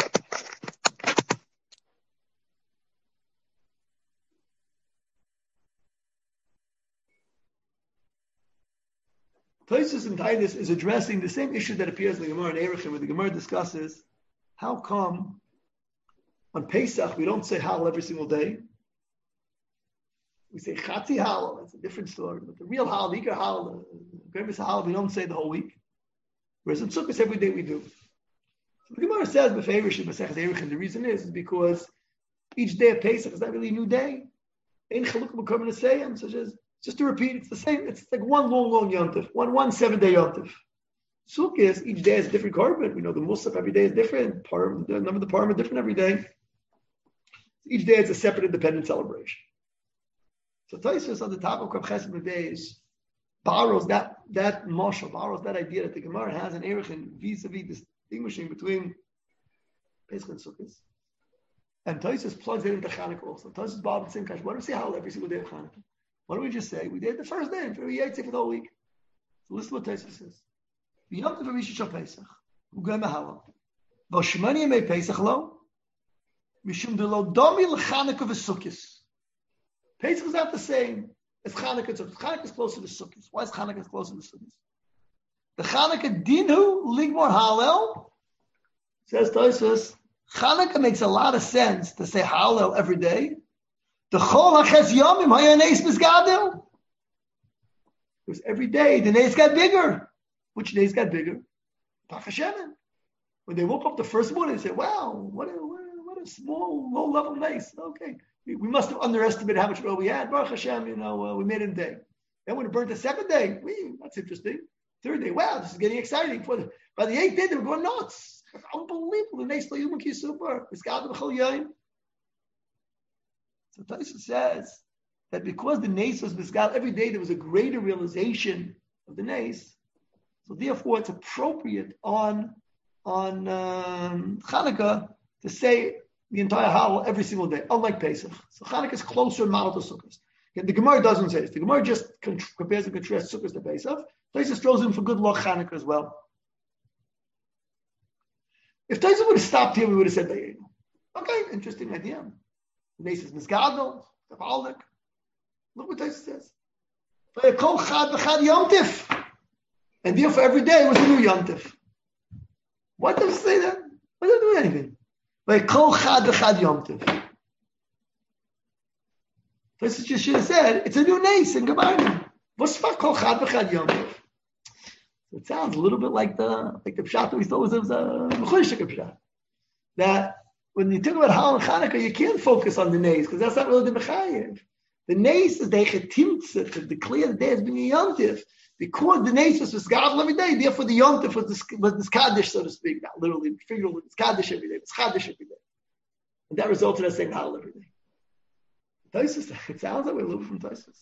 Tosfos in Tainus is addressing the same issue that appears in the Gemara in Erechin, where the Gemara discusses how come on Pesach we don't say Halal every single day. We say Chatzi Halal. That's a different story. But the real Halal, the Ikar Halal, the Gremis Halal, we don't say the whole week. Whereas in Sukkot every day we do. So the Gemara says Beferish in Masechet Erechin. The reason is because each day of Pesach is not really a new day. Ein Chaluk B'Korban Nesayim, such as just to repeat, it's the same. It's like one long Yom Tov, one 7-day Yom Tov. Sukkot, each day is a different korban. We know the Musaf every day is different. The number of the Parim are different every day. Each day is a separate, independent celebration. So Tosfos on the top of Kaf Chesed B'Beis borrows that mashal, borrows that idea that the Gemara has in Erechin vis-a-vis distinguishing between Pesach and Sukkot. And Tosfos plugs it into Chanukah also. Tosfos borrows the same question. Why do we say Halal every single day of Chanukah? Why don't we just say we did the first day for Yaitse for the whole week? So listen to what Tosfos says. Yom Tov Rishon Shal Pesach, Ugay Mahalal. V'Shemani Yemei Pesach lo, Mishum de lo domi l'Chanukah v'Sukkos. Pesach is not the same as Chanukah. Chanukah is closer to Sukkos. Why is Chanukah closer to Sukkos? The Chanukah dinu ligmor Halel, says Tosfos. Chanukah makes a lot of sense to say Halel every day. The Chol HaChes Yomim Hayaneis Misgadil. Because every day the nays got bigger. Which days got bigger? Pach Hashem. When they woke up the first morning, they said, "Wow, what a small, low-level nays." Okay, we must have underestimated how much oil we had. Baruch Hashem, we made it a day. Then when it burned the second day, that's interesting. Third day, wow, this is getting exciting. By the 8th day, they were going nuts. Unbelievable. The nays Layum Kisupar. Misgadil B'Chol Yom. So Tosfos says that because the Nes was Mizgal, every day there was a greater realization of the Nes. So therefore, it's appropriate on Chanukah to say the entire Hallel every single day, unlike Pesach. So Chanukah is closer in Ma'al to Sukkot. And the Gemara doesn't say this. The Gemara just compares and contrasts Sukkot to Pesach. Pesach throws in for good luck Chanukah as well. If Pesach would have stopped here, we would have said Dayenu. Okay, interesting idea. The Nes is Mizgadol, Gavaldik. Look what Pesach says. Vayakol Chad v'Chad Yom Tif. And therefore, every day was a new Yom Tif. What does it say that? What does it do anything? Like Kol Chad v'Chad Yom Tif. This just should have said it's a new Nes in Gemarnim. What's for Kol Chad v'Chad Yom Tif? It sounds a little bit like the pshat we thought was a mechuyshik pshat. That when you talk about Hallel and Chanukah, you can't focus on the Nes because that's not really the mechayev. The Nes is the chetimtza to declare the day as being a Yom Tif. Because the Nes was Gadol every day, therefore the Yom Tov was this Kaddish, so to speak. Not literally, figuratively, it's Kaddish every day. It's Kaddish every day. And that resulted in us saying Hallel every day. Tosfos, it sounds like we're living from Tosfos.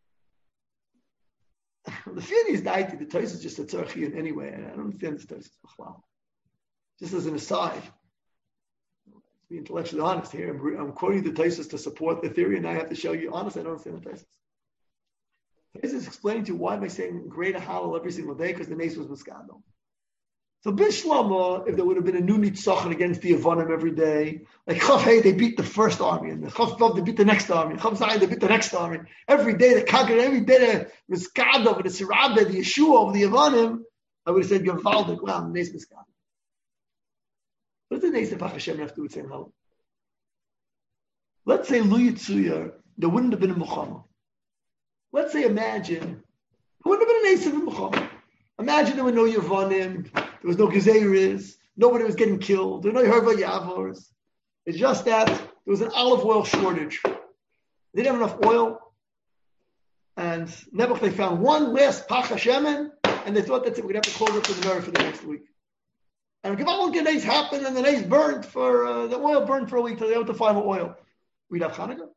The feeling is that the Tosfos is just a tzarchian anyway, and I don't understand this Tosfos. Just as an aside, to be intellectually honest here, I'm quoting the Tosfos to support the theory, and I have to show you, honestly, I don't understand the Tosfos. This is explaining to you why am I saying greater Hallel every single day? Because the Nes was Miskadol. So Bishlomo, if there would have been a new Nitzachon against the Yevonim every day, like Chav Hey, they beat the first army, and the Chav Vav, they beat the next army, Chav Zayin, they beat the next army. Every day they conquered, every day they Miskadol, the Sirabeh, the Yeshua of the Yevonim, I would have said, Gavaldik, wow, the Nes Miskadol. What does the Nes of Hashem have to do with saying Hallel? Let's say Lu Yitzuya, there wouldn't have been a Muhammad. Let's say, imagine, there wouldn't have been an Esav in Muhammad. Imagine there were no Yevonim, there was no Gezeiris, nobody was getting killed, there were no Herva Yavors. It's just that there was an olive oil shortage. They didn't have enough oil, and Nebuch, they found one last Pach Hashemen, and they thought that's it, we're going to have to close up the Gemara for the next week. And Gavaldik Nes happened, and the Nes burned for, the oil burned for a week until they went to find oil. We'd have Chanukah.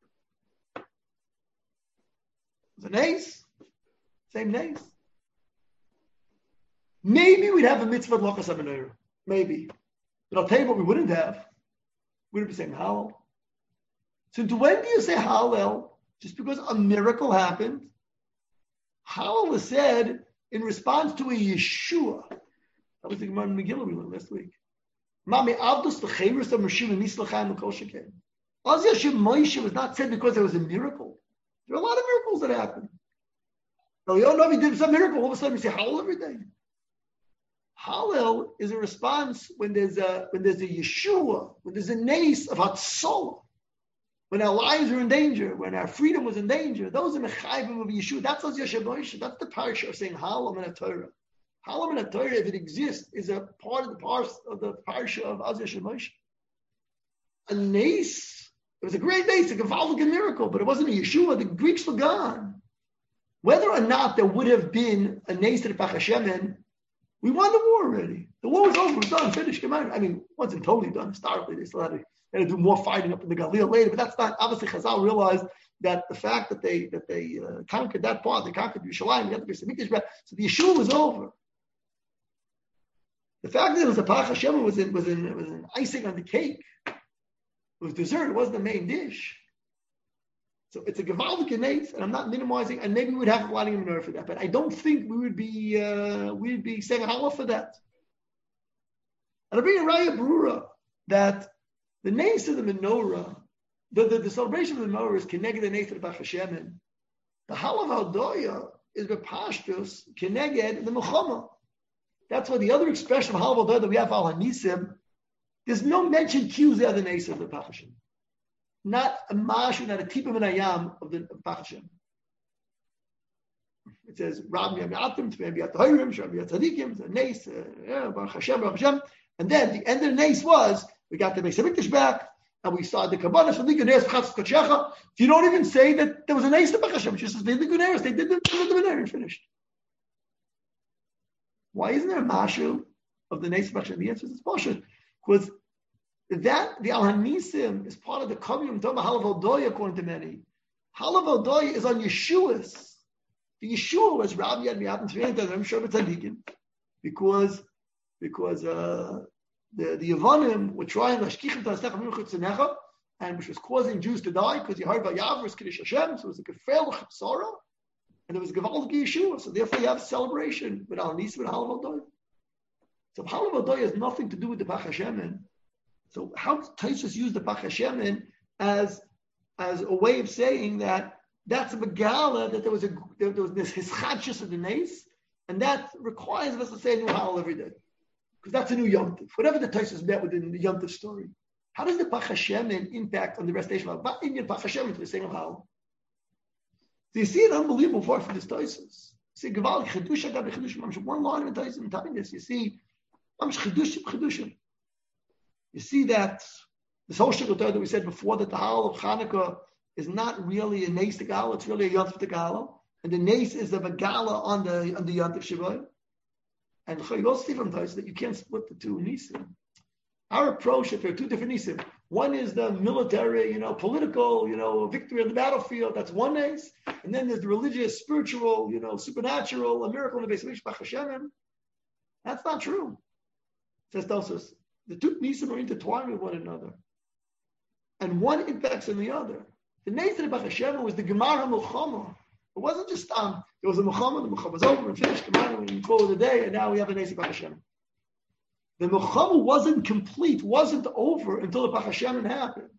The Nes, same Nes. Maybe we'd have a mitzvah of Lochas HaMenorah. Maybe. But I'll tell you what we wouldn't have. We wouldn't be saying Hallel. So when do you say Hallel? Just because a miracle happened? Hallel is said in response to a Yeshua. That was the Gemara in Megillah we learned last week. Mami Avdos B'Cheirus of Meshivah Nislachayim L'Kol Shekem. Az Yashim Moshe was not said because there was a miracle. There are a lot of miracles that happen. Now, you don't know if he did some miracle. All of a sudden, we say Hallel every day. Hallel is a response when there's a Yeshua, when there's a Nes of Hatzolah, when our lives are in danger, when our freedom was in danger. Those are Mechayim of Yeshua. That's Az Yashem Moshe. That's the parsha of saying Hallel in a Torah. Hallel in a Torah, if it exists, is a part of the parsha of Az Yashem Moshe. A Nes. It was a great Nes, a Gavaldik miracle, but it wasn't a Yeshua. The Greeks were gone. Whether or not there would have been a Nes to the Pach Hashemen, we won the war already. The war was over, it was done, finished. Come on. I mean, it wasn't totally done historically. They still had to do more fighting up in the Galil later, but that's not, obviously Chazal realized that the fact that they conquered that part, they conquered Yerushalayim, they got the Beis Hamikdash back, so the Yeshua was over. The fact that it was a Pach Hashemen was an icing on the cake. It was dessert. It wasn't the main dish. So it's a Gavaldik Nes, and I'm not minimizing. And maybe we'd have a lot of menorah for that, but I don't think we'd be saying Hallel for that. And I bring a Raya Brura that the Nes of the menorah, the celebration of the menorah is Keneged the Nes of the Pach Hashemen. The Halav Hadoya is Bepashtus Keneged the Mechama. That's why the other expression of Halav Hadoya that we have Al Hanisim. There's no mention cues there the Nes of the Pach Hashem. Not a mashu, not a tipum and ayam of the Pach Hashem. It says, Rabbi Yamiatim, Maybe at the Hoyrim, Rabbi Tzadikim, the Nes, Baruch Hashem, Baruch Hashem. And then the end of the Nes was, we got the Beis Hamikdash back, and we started the Kabbalah, so the Guneres, Chatzot Kodshecha. If you don't even say that there was a Nes to Pach Hashem, just as they did the Guneres, they did the Guneres and finished. Why isn't there a mashu of the Nes of Pach Hashem? The answer is it's bullshit. Because that the Al Hanisim is part of the Kavim Doma Halav Aldoya, according to many. Halav Odoy is on Yeshua's. The Yeshua was Rabbi Yad Mi'atim Tzviyah, I'm sure B'Tzadikim, because the Yevonim were trying Lashkichim Ta'asnecha Miruchot Tzanecha, and which was causing Jews to die because you heard about Yavris Kiddush Hashem, so it was a Gefel Chipsara, and it was Gevaldik Yeshua, so therefore you have a celebration with Al Nisa with Halav Odoy. So Halav Odoy has nothing to do with the Pach Hashemin. So how does Taisus use the Pach Hashemin as a way of saying that that's a Megala, that there was this hischadshus of the Nes, and that requires us to say a new Halal every day. Because that's a new Yom Tov. Whatever the Taisus met within the Yom Tov story. How does the Pach Hashemin impact on the recitation of Halal? Indian Pach Hashemin to the same of Halal. So you see an unbelievable part from this Taisus. You see, Geval, Chidusha, Gabi Chidusha, one line in the Taisus, I'm telling this. You see, Chidusha. You see that this whole shikul Torah that we said before, that the Halal of Chanukah is not really a Nes Tegala, it's really a Yom Tov Tegala. And the Nes is of a Gala on the Yom Tov Shabbat. And you also see from Taisus that you can't split the two Nisim. Our approach, if there are two different Nisim, one is the military, political, victory on the battlefield, that's one Nes. And then there's the religious, spiritual, supernatural, a miracle in the base of Mishpach Hashem. That's not true. Says Tosos. The two Nisim are intertwined with one another. And one impacts on the other. The Nes of Hashem was the Gemara Milchama. It wasn't just there was a Milchama, the Milchama was over and finished, Gemara, and call it a day, and now we have a Nes of Hashem. The Milchama wasn't complete, wasn't over until the Pach Hashem happened.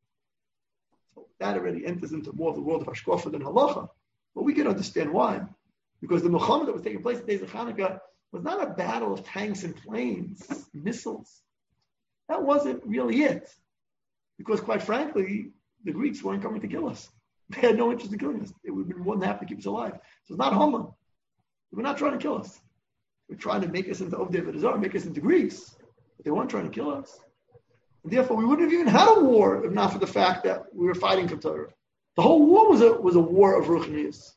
So that already enters into more of the world of Hashkafa than Halacha. But we can understand why. Because the Milchama that was taking place in the days of Hanukkah was not a battle of tanks and planes, missiles. That wasn't really it. Because quite frankly, the Greeks weren't coming to kill us. They had no interest in killing us. They would have been more than happy to keep us alive. So it's not Haman. They were not trying to kill us. They were trying to make us into Ovdei V'Dazar, make us into Greeks. But they weren't trying to kill us. And therefore, we wouldn't have even had a war if not for the fact that we were fighting for Torah. The whole war was a war of Ruchnius.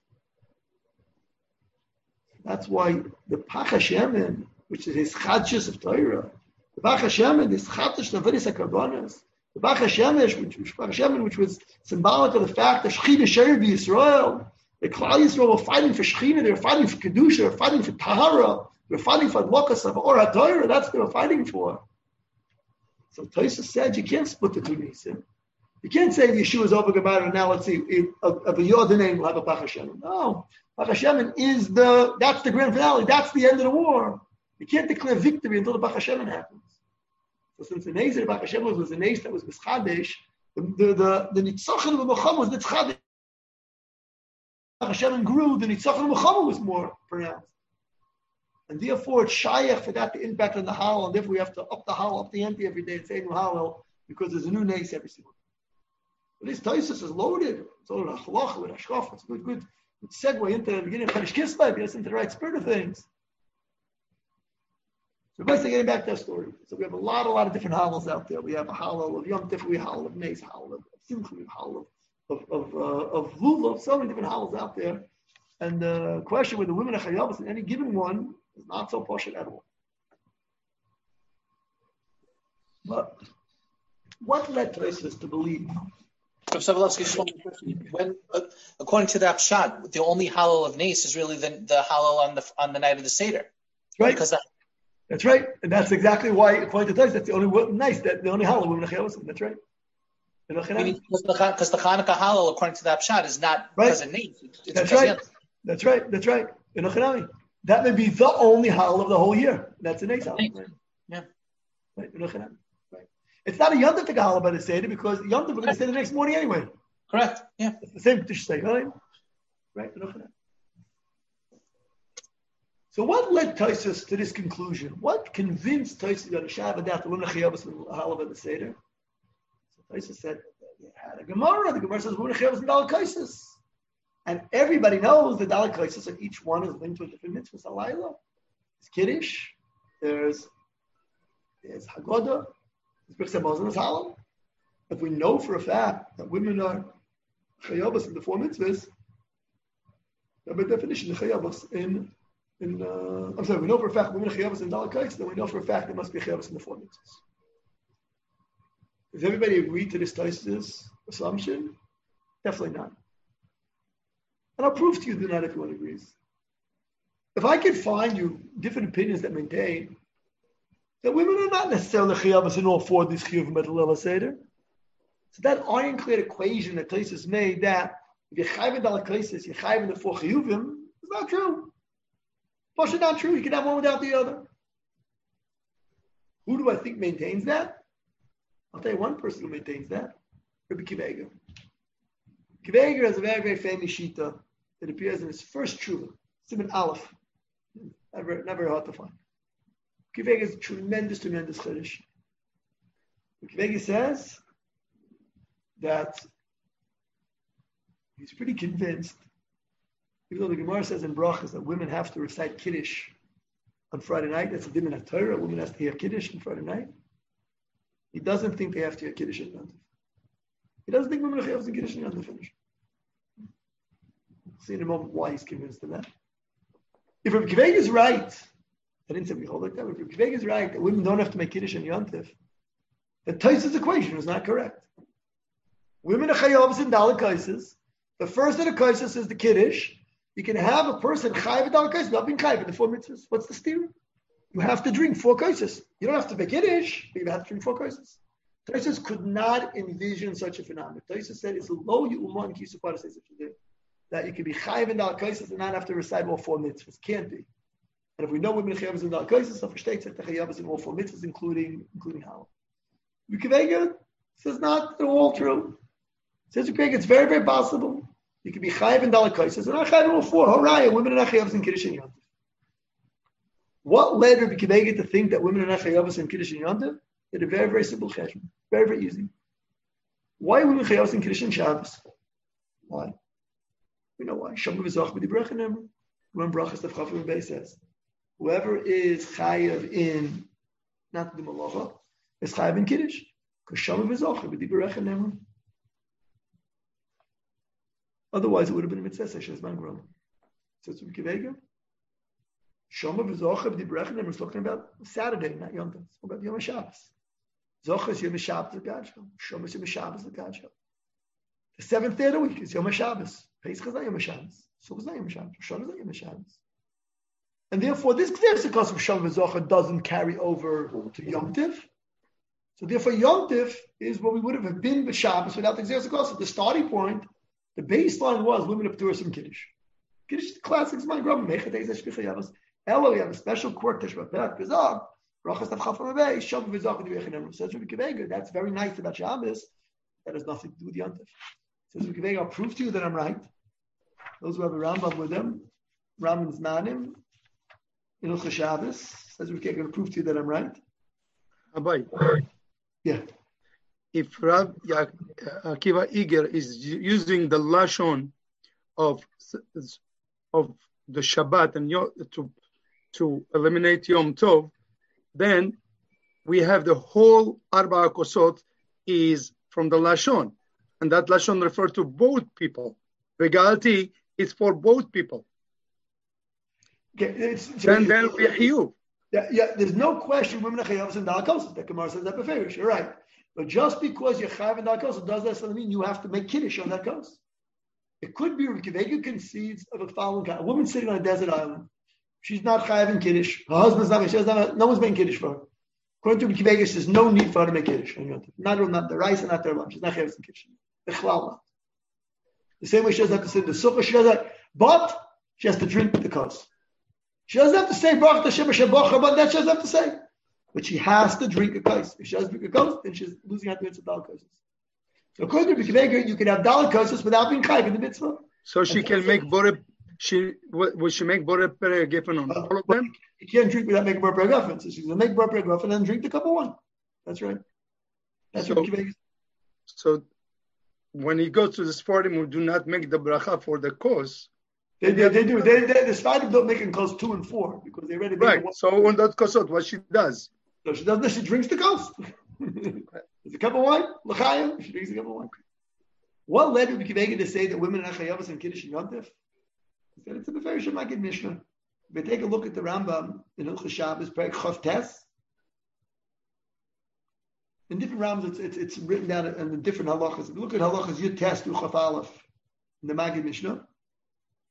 That's why the Pach Hashemin, which is his chadshus of Torah, the Pach Hashemin is chadshus of Veris HaKarbanas. The Pach Hashemin, which was symbolic of the fact that Shechina Sheir B'Yisrael, the Klal Yisrael were fighting for Shechina, they were fighting for Kedusha, they were fighting for Tahara, they were fighting for Adlokas of Or HaTorah, that's what they were fighting for. So Tosfos said, you can't split the two Nisim. You can't say Yeshua is over Gemara, and now let's see, of a Yoda name will have a Pach Hashemin. No. Pach Hashemin is that's the grand finale, that's the end of the war. You can't declare victory until the Pach Hashemin happens. So since the Nezer of Pach Hashemin was the Nezer that was Mischadesh, the Nitzachon of Milchama was Nitzchadesh. Pach Hashemin grew, the Nitzachon of Milchama was more pronounced. And therefore it's Shayach for that to impact on the Hallel, and therefore we have to up the Hallel, up the ante every day and say new Hallel, because there's a new Nezer every single day. But this Tosfos is loaded. It's all with Halacha, with Hashkafa. It's a good segue into the beginning of Chodesh Kislev, get us into the right spirit of things. So basically getting back to that story. So we have a lot of different halals out there. We have a halal of Yom Tov, we have a halal of Nes, halal of Simcha, we have a halal of Lulav, so many different halals out there. And the question with the women of Chayavas in any given one is not so poshut at all. But what led Tosfos to believe? When, according to the Pshat, the only halal of Nes is really the halal on the night of the Seder. Right. That's right. And that's exactly why, according to Tosfos, that's the only nice, that the only halal women of That's right. Because the Chanukah halal, according to the Pshat, is not because of Nes. That's right. That's right. That may be the only halal of the whole year. That's the Nes halal. Right? Yeah. Right. It's not a Yom Tov Tegala by the Seder, because Yom Tov we're going to say the next morning anyway. Correct. Yeah. It's the same Kedusha say, right? So what led Tosfos to this conclusion? What convinced Tosfos that Shabbat that the women of Chayavos and Halav at the Seder? So Tosfos said they had a Gemara. The Gemara says women of Chayavos and Dalek Kaisis, and everybody knows the Dalek Kaisis, and each one is linked to a different mitzvah. Alayla, there's Kiddush, there's Haggadah. If we know for a fact that women are chayavas in the four mitzvahs, then by definition the chayavas we know for a fact women are chayavas in dalakais, then we know for a fact there must be chayavas in the four mitzvahs. Does everybody agree to this Tosfos assumption? Definitely not. And I'll prove to you that not everyone agrees. If I could find you different opinions that maintain that women are not necessarily chiyavas in all four of these chiyuvim at the level seder, so that ironclad equation that Tosfos made that if you're chayiv in daled kaisis, you're chayiv in the four chiyuvim, is not true. It's not true. You can have one without the other. Who do I think maintains that? I'll tell you one person who maintains that. Rabbi Akiva Eiger. Akiva Eiger has a very, very famous shita that appears in his first tshuva, Siman Aleph. Never hard to find. Akiva Eiger is a tremendous chiddush. Akiva Eiger says that he's pretty convinced, even though the Gemara says in Brachas that women have to recite Kiddush on Friday night, that's a din in Torah, women have to hear Kiddush on Friday night. He doesn't think they have to hear Kiddush in Yom Tov. He doesn't think women are chayav in Kiddush in Yom Tov. Finish. We'll see in a moment why he's convinced of that. If Rabbi Akiva Eiger is right, I didn't say we hold like that, but if Rabbi Akiva Eiger is right that women don't have to make Kiddush in Yom Tov, the Tosfos equation is not correct. Women are chayav in daled kaisis. The first of the kaisis is the Kiddush. You can have a person chayav in daled kaisis not being chayav in the four mitzvahs. What's the steer? You have to drink four kaisis. You don't have to make Kiddush, but you have to drink four kaisis. Tosfos could not envision such a phenomenon. Tosfos said it's low yu'uman ki supara says that you can be chayav in daled kaisis and not have to recite all four mitzvahs. Can't be. And if we know women chayav in daled kaisis, so for states that chayav in all four mitzvahs, including halal. Akiva Eiger says not they're all true. Says Akiva Eiger it's very, very possible. You can be chayav in daled kaisis and not chayav in all four. Horaya, women are not chayav in Kiddush and Yom Tov. What led Rabbi Akiva Eiger to think that women are not chayav in Kiddush and Yom Tov? They had a very, very simple cheshbon. Very, very easy. Why are women chayav in Kiddush and Shabbos? Why? We know why. Shomer v'zoch b'dibrech nemer. When Brachas of Chafim Bey says, whoever is chayav in not the malacha is chayav in Kiddush. Because shomer v'zoch b'dibrech nemer. Otherwise, it would have been a mitzvah. Shezman Grom. So it's Rabbi Akiva Eiger. Shomer v'zoch b'dibrech nemer is talking about Saturday, not Yom Tov. It's about Yom HaShabbos. Zoch is Yom HaShabbos l'Gadshel. Shomer is Yom HaShabbos l'Gadshel. The seventh day of the week is Yom HaShabbos. Pesach is not Yom HaShabbos. Sukkot is not Yom HaShabbos. Rosh Hashanah is not Yom HaShabbos. And therefore, this because of Shomer v'zoch doesn't carry over to Yom Tov. So therefore, Yom Tov is what we would have been with Shabbos without the Xeris HaKos. The starting point, the baseline was women of Torah some Kiddush. Kiddush is the classic Zman Grubim. Mechatei Zeh Shvicha Yavos. Elo, we have a special quirk, Teshuvah Perek Gazab. Brachas Tav Chafam Abei. Shomer v'zoch b'dibrech nemer. Says Rabbi Akiva Eiger. That's very nice about Shabbos. That has nothing to do with Yom Tov. Says Rabbi Akiva Eiger, I'll prove to you that I'm right. Those who have a Rambam with them, Rambam's Manim, in Hilchos Shabbos, says Rabbi Akiva Eiger, I'll prove to you that I'm right. Abai. Yeah. If Rabbi Akiva Eiger is using the lashon of the Shabbat and to eliminate Yom Tov, then we have the whole Arba Kosot is from the lashon, and that lashon refers to both people. Regalti is for both people. Okay, then we chiyuv. Yeah. There's no question women are chayavos in daled kaisis. The Gemara says that beferish. You're right. But just because you're chayav in daled kaisis does that mean you have to make kiddush on that kos? It could be Rabbi Akiva Eiger concedes of a following kind. A woman sitting on a desert island. She's not chayav in kiddush. Her husband's not. No one's making kiddush for her. According to Rabbi Akiva Eiger, there's no need for her to make kiddush. Not the rice and not their lunch. She's not chayav in kiddush. The same way she doesn't have to sit in the sukkah. But she has to drink the kos. She doesn't have to say brach Hashem Shabbat, but that she doesn't have to say. But she has to drink a kos. If she doesn't drink a kos, then she's losing out the mitzvah daled kaisis. So according to Rabbi Akiva Eiger, you can have daled kaisis without being chayav in the mitzvah. So she can make boreh. Will she make boreh per gefen on all of them? You can't drink without making boreh per gefen. So she's going to make boreh per gefen and then drink the cup of wine. That's right. That's what Rabbi Akiva Eiger. So when he goes to the Sfardim who do not make the bracha for the kos. They do. The Sfardim don't make it kos 2 and 4 because they already right. So on that kosot, what she does? No, she doesn't. She drinks the kos. There's a cup of wine. L'chaim. She drinks a cup of wine. What led Rabbi Akiva Eiger to say that women are chayavos in Kiddush and Yom Tov? He said it's a very shemagid Mishnah. If we take a look at the Rambam in Hilchos Shabbos, Perek Chof Tes. In different Rambams, it's written down in the different halachas. If you look at halachas Yud Tes through Chof Aleph in the Magid Mishnah,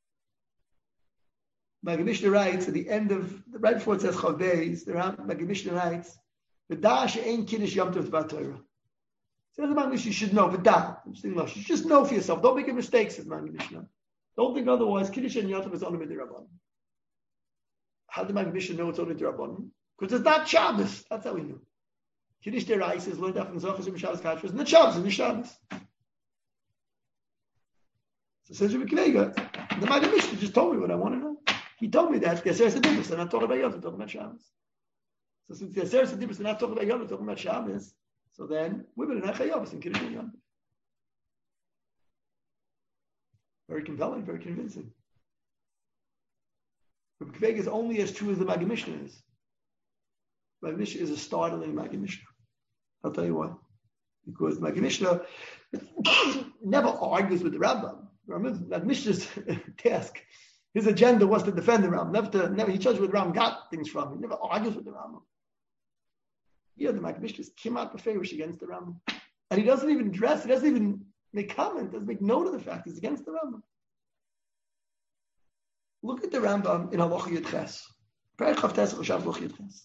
Maggid Mishnah writes at the end of right before it says Chav Beis, the Maggid Mishnah writes, "V'da she'ein kiddush yom tov b'Torah." Says the Maggid Mishnah, you should know. V'da, you should just know for yourself. Don't make a mistake, says Maggid Mishnah. Don't think otherwise. Kiddush and yom tov is only midrabanan. How did Maggid Mishnah know it's only midrabanan? Because it's not Shabbos. That's how we knew. Kiddush derais is learned after Zochas and Shabbos Kashvus, and the Shabbos and the Shabbos. So says Rabbi Kiva, the Maggid Mishnah just told me what I want to know. He told me that the Aseret Sedibus, they're not talking about Yom, they're talking about Shabbos. So since the Aseret Sedibus, they're not talking about Yom, they're talking about Shabbos, so then women are not Chayavos in Kiddush and Yom. Very compelling, very convincing. Rabbi Kiva is only as true as the Maggid Mishnah is. Maggid Mishnah is a startling Maggid Mishnah. I'll tell you why. Because Maggid Mishnah never argues with the Rambam. Maggid Mishnah's task, his agenda was to defend the Rambam. Never he judged where the Rambam got things from. He never argues with the Rambam. Here, the Maggid Mishnah is kimat beferish against the Rambam. And he doesn't even address, he doesn't even make comment, doesn't make note of the fact he's against the Rambam. Look at the Rambam in Halacha Yud Ches. Perek Chav Tes Choshav Halacha Yud Ches.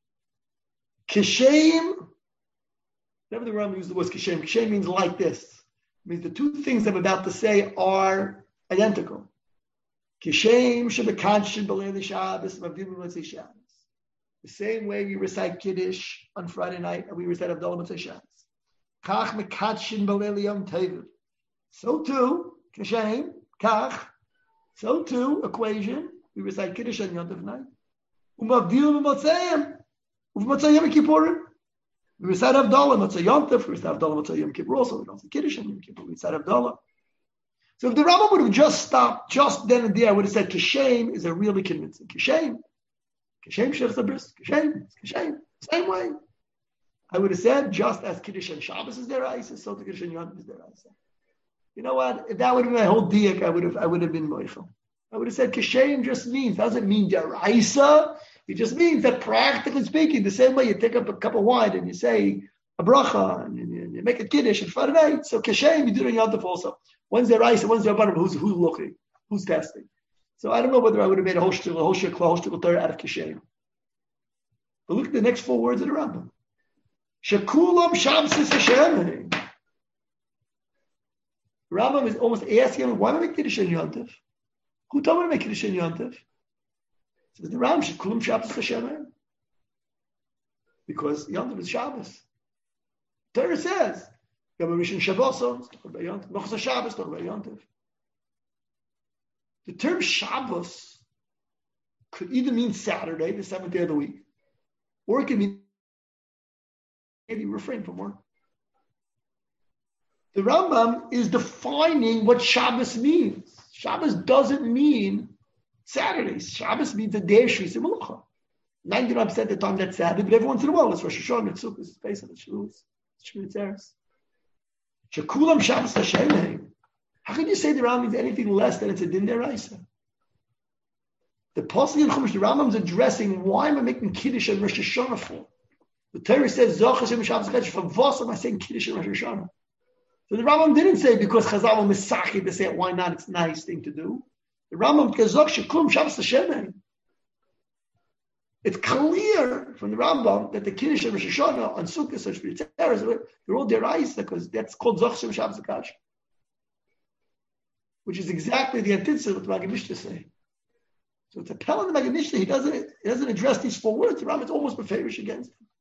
Kishem, whenever the Rambam uses the word kishem, kishem means like this. It means the two things I'm about to say are identical. Kishem shebekanshin b'leil Shabbos mavdim b'motzei Shabbos. The same way we recite Kiddush on Friday night and we recite Havdalah Motzei Shabbos. Kach mekanshin b'leil Yom Tov. So too, kishem, kach. So too, equation, we recite Kiddush on Yom Tov night. Umavdim b'motzei U'v'motzei Yom Kippurim. We recite Havdalah Motzei Yom Tov. We recite Havdalah Motzei Yom Kippur also. We don't say Kiddush on Yom Kippur. We recite Havdalah. So if the Rambam would have just stopped just then and there, I would have said Kishem is a really convincing. Kishem Shech Zabris. Kishem. Same way. I would have said just as Kiddush and Shabbos is their Isa, so the Kiddush and Yom is their Isa. You know what? If that would have been my whole diak, I would have been moichel. I would have said Kishem just means, doesn't mean their Isa. It just means that practically speaking, the same way you take up a cup of wine and you say a bracha and you make a kiddush on Friday night. So Kishem, you do it in Yom Tov also. When's their rice and when's their butter? Who's looking? Who's testing? So I don't know whether I would have made a whole shtickle Torah out of Kishem. But look at the next four words of the Rambam. Shekulam Shamsis Hashem. Rambam is almost asking him, why am I making Kiddush in Yom Tov? Who told me to make Kiddush in Yom Tov? Says the Rambam, Shekulam Shamsis Hashem. Because Yom Tov is Shabbos. Torah says, Yom Rishon Shabbos, talk about Yom Tov. Mochas Shabbos, talk about Yom Tov. The term Shabbos could either mean Saturday, the seventh day of the week, or it could mean maybe refrain from work. The Rambam is defining what Shabbos means. Shabbos doesn't mean Saturdays. Shabbos means the day of Shvisa Melucha. 99% of the time that's Saturday, but every once in a while it's Rosh Hashanah, it's Sukkot, it's Pesach, it's Shavuos, it's Shmini Atzeres. Shekulam Shabbos Hashem. How can you say the Rambam means anything less than it's a din deraisa? The Pasuk in Chumash, the Rambam is addressing why am I making Kiddush on Rosh Hashanah for? The Torah says Zoch Hashem Shabbos Kiddush. For what am I saying Kiddush on Rosh Hashanah? So the Rambam didn't say because Chazal were misachid to say why not? It's a nice thing to do. The Rambam because Zoch Shekulam Shabbos Hashem. It's clear from the Rambam that the Kiddush on Rosh Hashanah on Sukkot, such B'Tzeres, they're all deraisa because that's called Zoch Hashem Shabbos Kiddush. Which is exactly the antithesis of what the Maggid Mishnah is saying. So it's a pell in the Maggid Mishnah. He doesn't address these four words. The Rambam is almost beferish against him.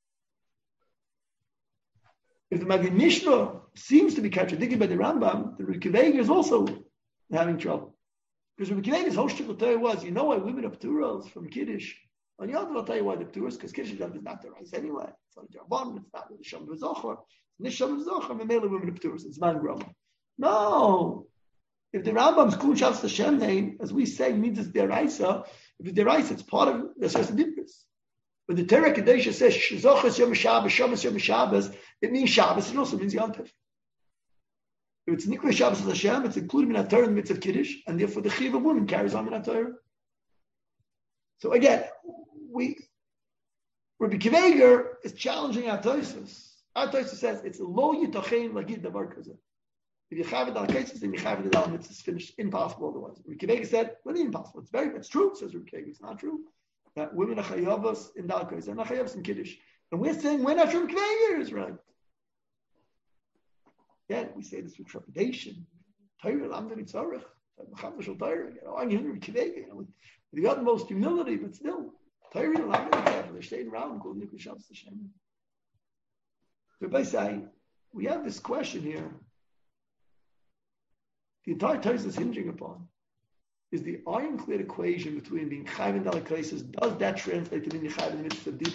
If the Maggid Mishnah seems to be contradicted by the Rambam, the Rebbe Kiva is also having trouble. Because Rebbe Kiva's whole shtickle Torah was, you know why women are pturos from Kiddush? On the other, I'll tell you why they're pturos, because Kiddush is not the rice anyway. It's not a Jarabon, it's not the Shem V'Zochar. Nisham V'Zochar, and mainly women are pturos. It's man groma. No. If the Rambam's Kul Shabbos Hashem name, as we say, means it's deraisa, if it's deraisa, it's part of the Sesed Dibros. When the Torah Kadesha says Zochas Yom Shabbos, Shabbos Yom Shabbos, it means Shabbos. It also means Yom Tov. If it's Nikra Shabbos Hashem, it's included in the Torah in the midst of Kiddush, and therefore the Chiv of woman carries on in the Torah. So again, Rabbi Kiva is challenging our Tosfos. Our Tosfos says it's lo yitachein lagid davar kazeh. If you have it on cases, then you have it on it's finished. Impossible otherwise. Rikivega said, what do you mean impossible? It's true, says Rikivega. It's not true. That women are chayavas in dalkos, they're not chayavas in kiddush. And we're saying we're not sure Rikivega is right. Yeah, we say this with trepidation. Torah, lamdani tzarech. I'm hearing Rikivega, with the utmost humility, but still. Torah, lamdani, they're staying around, going to Shabbos Hashem. Rabbi say, we have this question here. The entire Torah is hinging upon is the ironclad equation between being chayv and dalakaisis. Does that translate to being chayv in the mitzvah of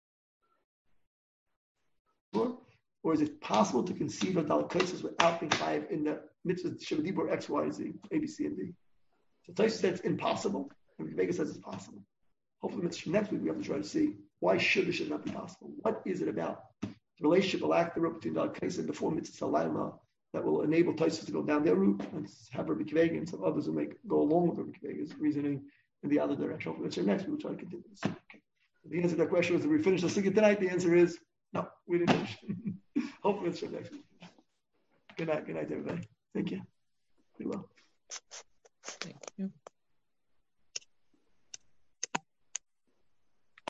dibur, or is it possible to conceive of dalakaisis without being chayv in the mitzvah of dibur X, Y, Z, A, B, C, and D? So Torah says it's impossible, and Vega says it's possible. Hopefully, next week we have to try to see why should it not be possible. What is it about the relationship, the lack thereof between dalakaisis and the four mitzvahs halayla that will enable Taisus to go down their route and have Rabbi Kivega and some others who go along with Rabbi Kivega's reasoning in the other direction. Hopefully, that's our next. We'll try to continue this. Okay. The answer to that question was, did we finish the Sugya tonight? The answer is no, we didn't finish. Hopefully, it's our next week. Good night, everybody. Thank you. Be well.